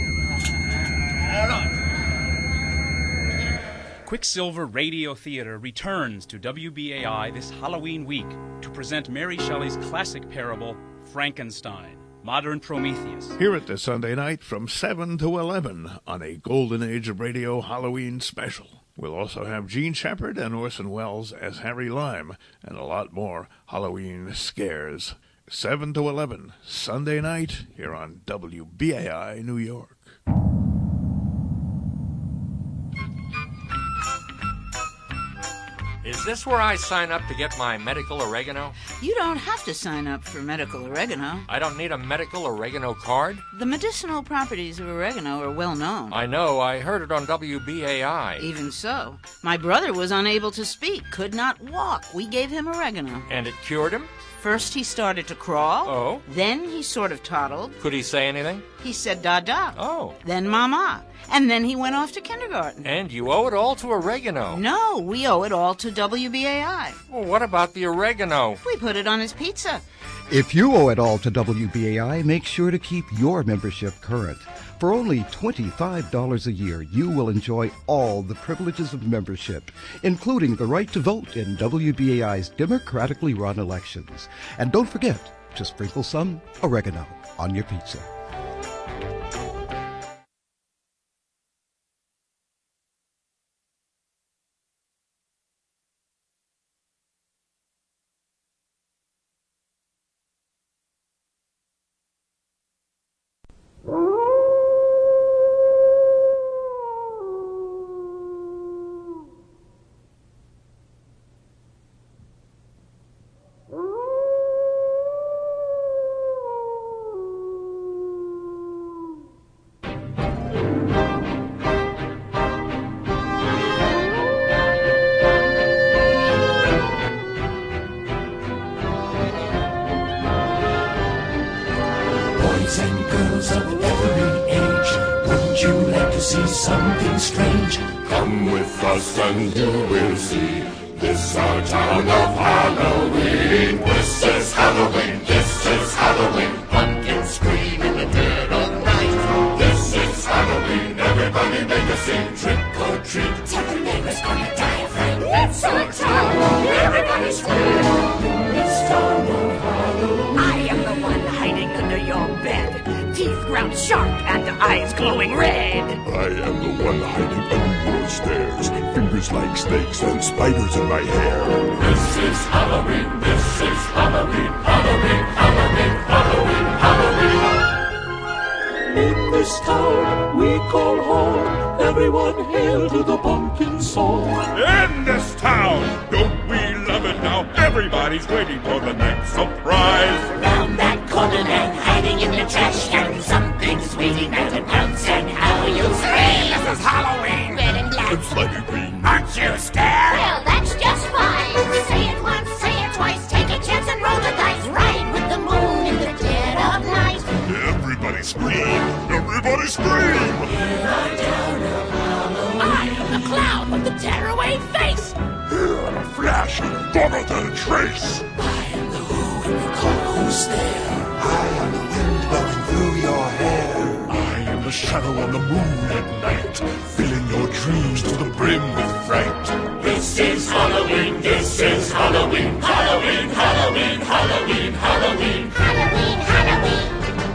Quicksilver Radio Theater returns to W B A I this Halloween week to present Mary Shelley's classic parable, Frankenstein, Modern Prometheus. Hear it this Sunday night from seven to eleven on a Golden Age of Radio Halloween special. We'll also have Gene Shepard and Orson Welles as Harry Lime and a lot more Halloween scares. seven to eleven, Sunday night, here on W B A I New York. Is this where I sign up to get my medical oregano? You don't have to sign up for medical oregano. I don't need a medical oregano card? The medicinal properties of oregano are well known. I know. I heard it on W B A I. Even so. My brother was unable to speak, could not walk. We gave him oregano. And it cured him? First he started to crawl. Oh. Then he sort of toddled. Could he say anything? He said da-da. Oh. Then mama. And then he went off to kindergarten. And you owe it all to oregano. No, we owe it all to W B A I. Well, what about the oregano? We put it on his pizza. If you owe it all to W B A I, make sure to keep your membership current. For only twenty-five dollars a year, you will enjoy all the privileges of membership, including the right to vote in W B A I's democratically run elections. And don't forget to sprinkle some oregano on your pizza. And you will see this our town of Halloween. This is Halloween, this is Halloween. Pumpkins scream in the dead of night. This is Halloween, everybody make a scene. Trick or treat, tell the neighbors gonna die of fright. It's our town, everybody scream. This town of Halloween. I am the one hiding under your bed, teeth ground sharp and eyes glowing red. I am the one hiding under your stairs, fingers like snakes and spiders in my hair. This is Halloween, this is Halloween, Halloween, Halloween, Halloween, Halloween. In this town we call home, everyone hail to the pumpkin song. In this town, don't we love it now? Everybody's waiting for the next surprise. Round that corner man hiding in the trash can, something's waiting at an ounce and how you scream. This is Halloween, red and black. It's like green. Aren't you scared? Well, that's just fine. Say it once, say it twice, take a chance and roll the dice. Ride with the moon in the dead of night. Everybody scream! Everybody scream! In our town of Halloween, I am the clown with the tearaway face. Here in a flash, gone without a trace. I am the who when you call who's there. I am the wind blowing through your hair. I am the shadow on the moon at night, filling your dreams to the brim with fright. This is Halloween, this is Halloween, Halloween, Halloween, Halloween, Halloween, Halloween, Halloween.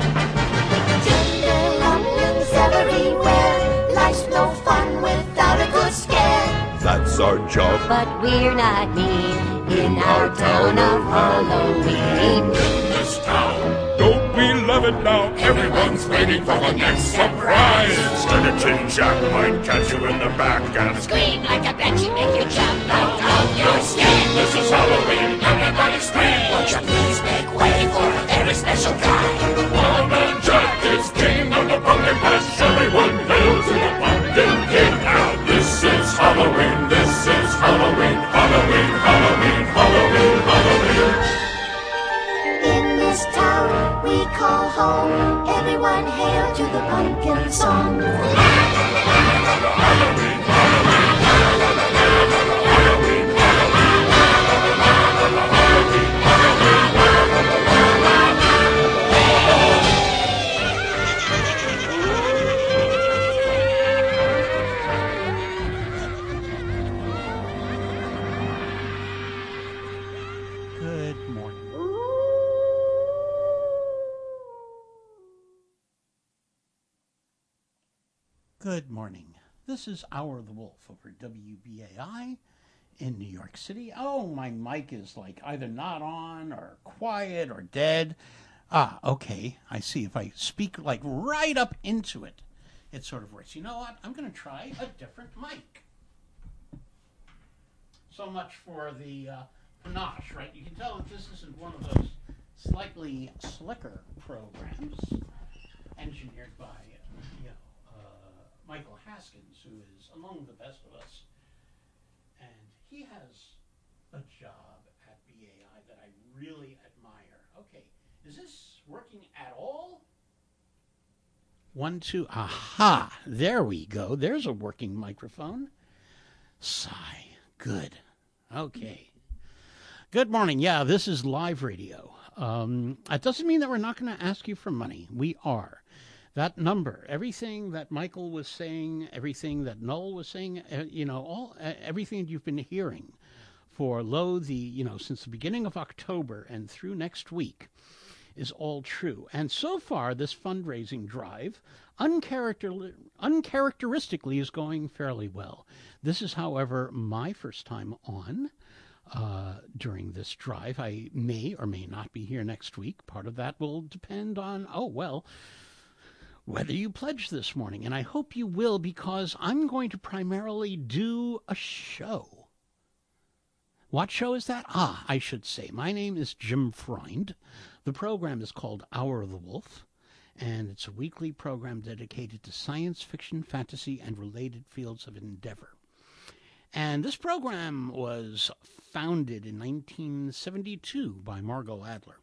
Jingle-lumblings everywhere. Life's no fun without a good scare. That's our job. But we're not mean in our town of Halloween. In this town, don't we love it now? Everyone's waiting for the next surprise. Skeleton Jack might catch you in the back and scream like a banshee, make you jump out of your skin. This is Halloween, everybody scream. Won't you please make way for a very special guy? One man Jack is king on the pumpkin patch. Everyone hail to the pumpkin king. to the pumpkin song. Good morning. Good morning. This is Hour of the Wolf over W B A I in New York City. Oh, my mic is like either not on or quiet or dead. Ah, okay. I see. If I speak like right up into it, it sort of works. You know what? I'm going to try a different mic. So much for the uh, panache, right? You can tell that this isn't one of those slightly slicker programs engineered by, uh, you know, uh, Michael Haskins, who is among the best of us. And he has a job at B A I that I really admire. Okay, is this working at all? One, two, aha, there we go. There's a working microphone. Sigh, good. Okay. Good morning. Yeah, this is live radio. Um, that doesn't mean that we're not going to ask you for money. We are. That number, everything that Michael was saying, everything that Noel was saying, uh, you know, all uh, everything that you've been hearing for lo the, you know, since the beginning of October and through next week is all true. And so far, this fundraising drive uncharacter- uncharacteristically is going fairly well. This is, however, my first time on uh, during this drive. I may or may not be here next week. Part of that will depend on, oh, well, whether you pledge this morning. And I hope you will, because I'm going to primarily do a show. What show is that? Ah, I should say, my name is Jim Freund. The program is called Hour of the Wolf, and it's a weekly program dedicated to science fiction, fantasy, and related fields of endeavor. And this program was founded in nineteen seventy-two by Margot Adler.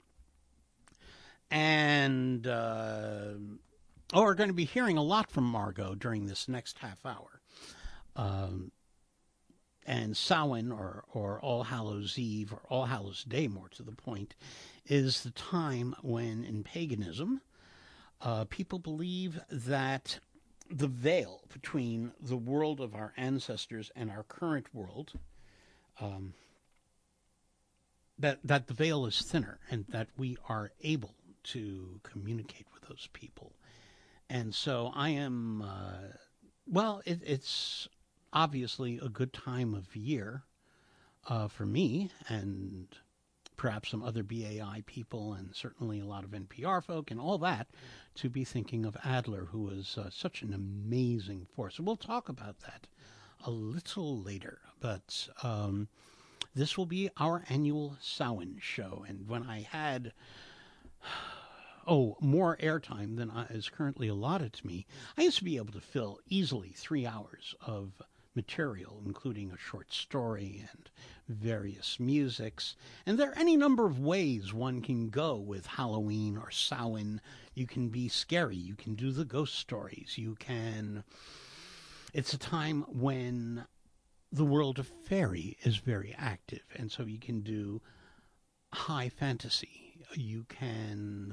And uh, oh, we're going to be hearing a lot from Margot during this next half hour. Um, and Samhain, or, or All Hallows Eve, or All Hallows Day, more to the point, is the time when, in paganism, uh, people believe that the veil between the world of our ancestors and our current world, um, that that the veil is thinner, and that we are able to communicate with those people. And so I am, uh, well, it, it's obviously a good time of year uh, for me, and perhaps some other B A I people, and certainly a lot of N P R folk and all that, to be thinking of Adler, who was uh, such an amazing force. And we'll talk about that a little later. But um, this will be our annual Samhain show. And when I had, oh, more airtime than is currently allotted to me, I used to be able to fill easily three hours of material, including a short story and various musics. And there are any number of ways one can go with Halloween or Samhain. You can be scary. You can do the ghost stories. You can... It's a time when the world of fairy is very active, and so you can do high fantasy. You can...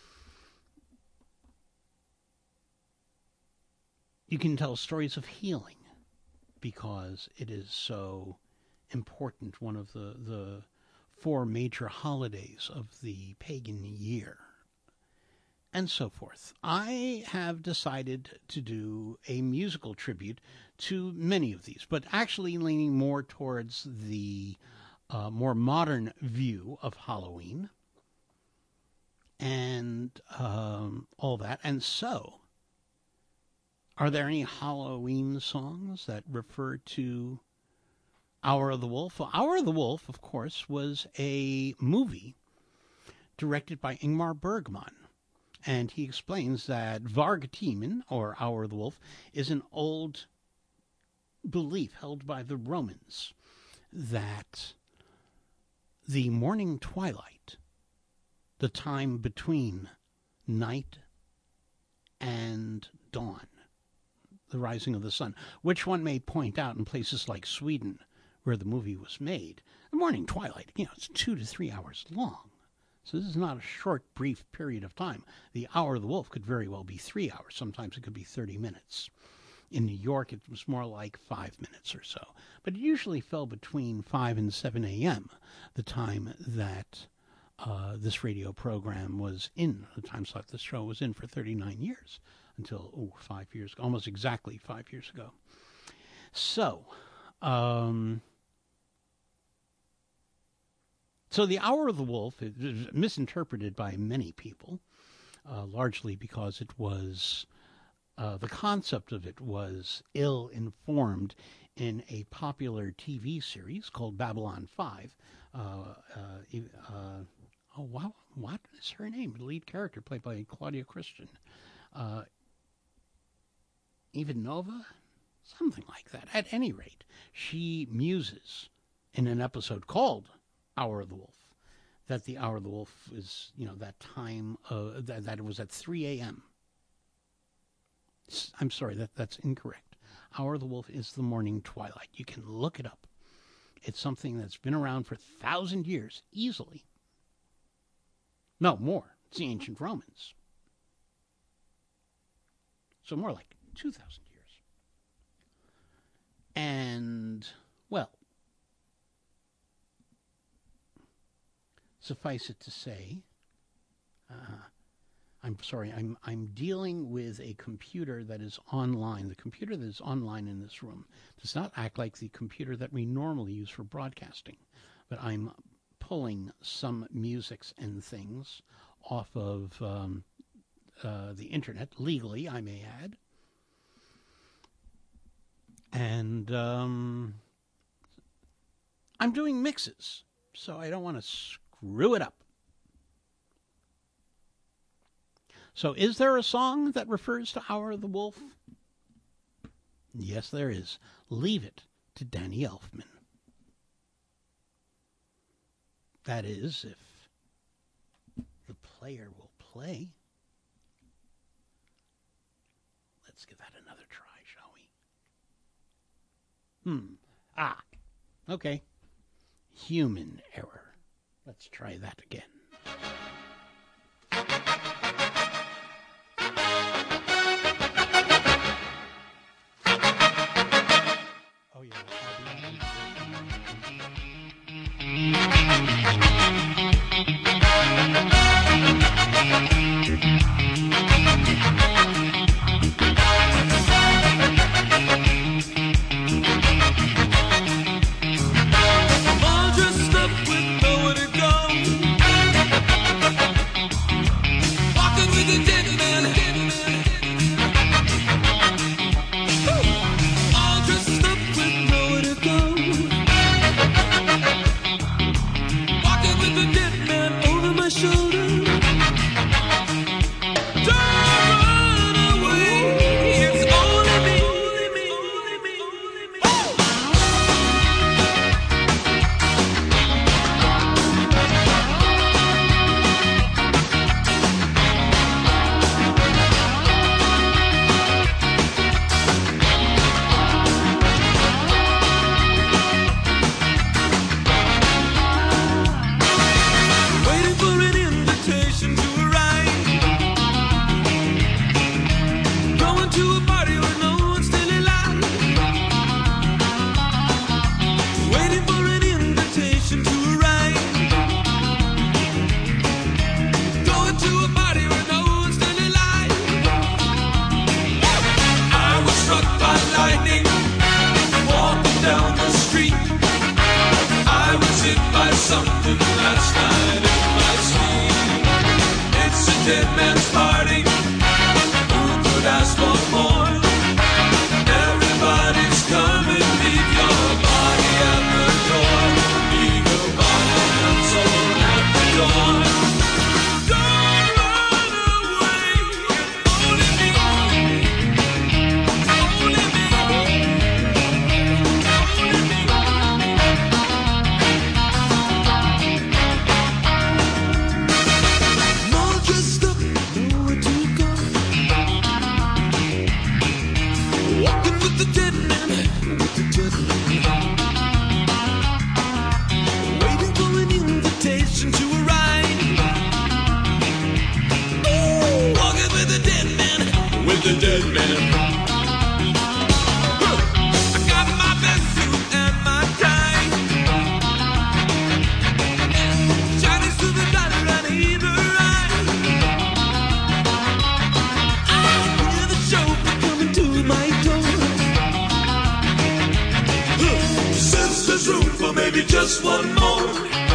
You can tell stories of healing, because it is so important, one of the, the four major holidays of the pagan year, and so forth. I have decided to do a musical tribute to many of these, but actually leaning more towards the uh, more modern view of Halloween and um, all that. And so, are there any Halloween songs that refer to Hour of the Wolf? Well, Hour of the Wolf, of course, was a movie directed by Ingmar Bergman. And he explains that Vargtimen, or Hour of the Wolf, is an old belief held by the Romans that the morning twilight, the time between night and dawn, the rising of the sun, which one may point out in places like Sweden, where the movie was made. The morning twilight, you know, it's two to three hours long. So this is not a short, brief period of time. The Hour of the Wolf could very well be three hours. Sometimes it could be thirty minutes. In New York, it was more like five minutes or so. But it usually fell between five and seven a.m., the time that uh, this radio program was in, the time slot this show was in for thirty-nine years, until, oh, five years, almost exactly five years ago. So, um, so the Hour of the Wolf is misinterpreted by many people, uh, largely because it was... Uh, the concept of it was ill-informed in a popular T V series called Babylon five. Uh, uh, uh, oh, wow. What is her name? The lead character played by Claudia Christian. Uh, Ivanova? Something like that. At any rate, she muses in an episode called Hour of the Wolf that the Hour of the Wolf is, you know, that time, uh, that, that it was at three a.m. I'm sorry, that, that's incorrect. Hour of the Wolf is the morning twilight. You can look it up. It's something that's been around for a thousand years, easily. No, more. It's the ancient Romans. So more like two thousand years. And, well, suffice it to say, uh, I'm sorry, I'm I'm dealing with a computer that is online. The computer that is online in this room does not act like the computer that we normally use for broadcasting, but I'm pulling some musics and things off of um, uh, the internet, legally, I may add. And um, I'm doing mixes, so I don't want to screw it up. So is there a song that refers to Hour of the Wolf? Yes, there is. Leave It to Danny Elfman. That is, if the player will play. Let's give that another try, shall we? Hmm. Ah. Okay. Human error. Let's try that again. Oh, yeah. All dressed up with nowhere to go. Walking with a dead man. All dressed up with nowhere to go. Walking red man. I got my best suit and my tie. Chinese silver dollar on either eye. I hear the chauffeur coming to my door. Since there's room for maybe just one more.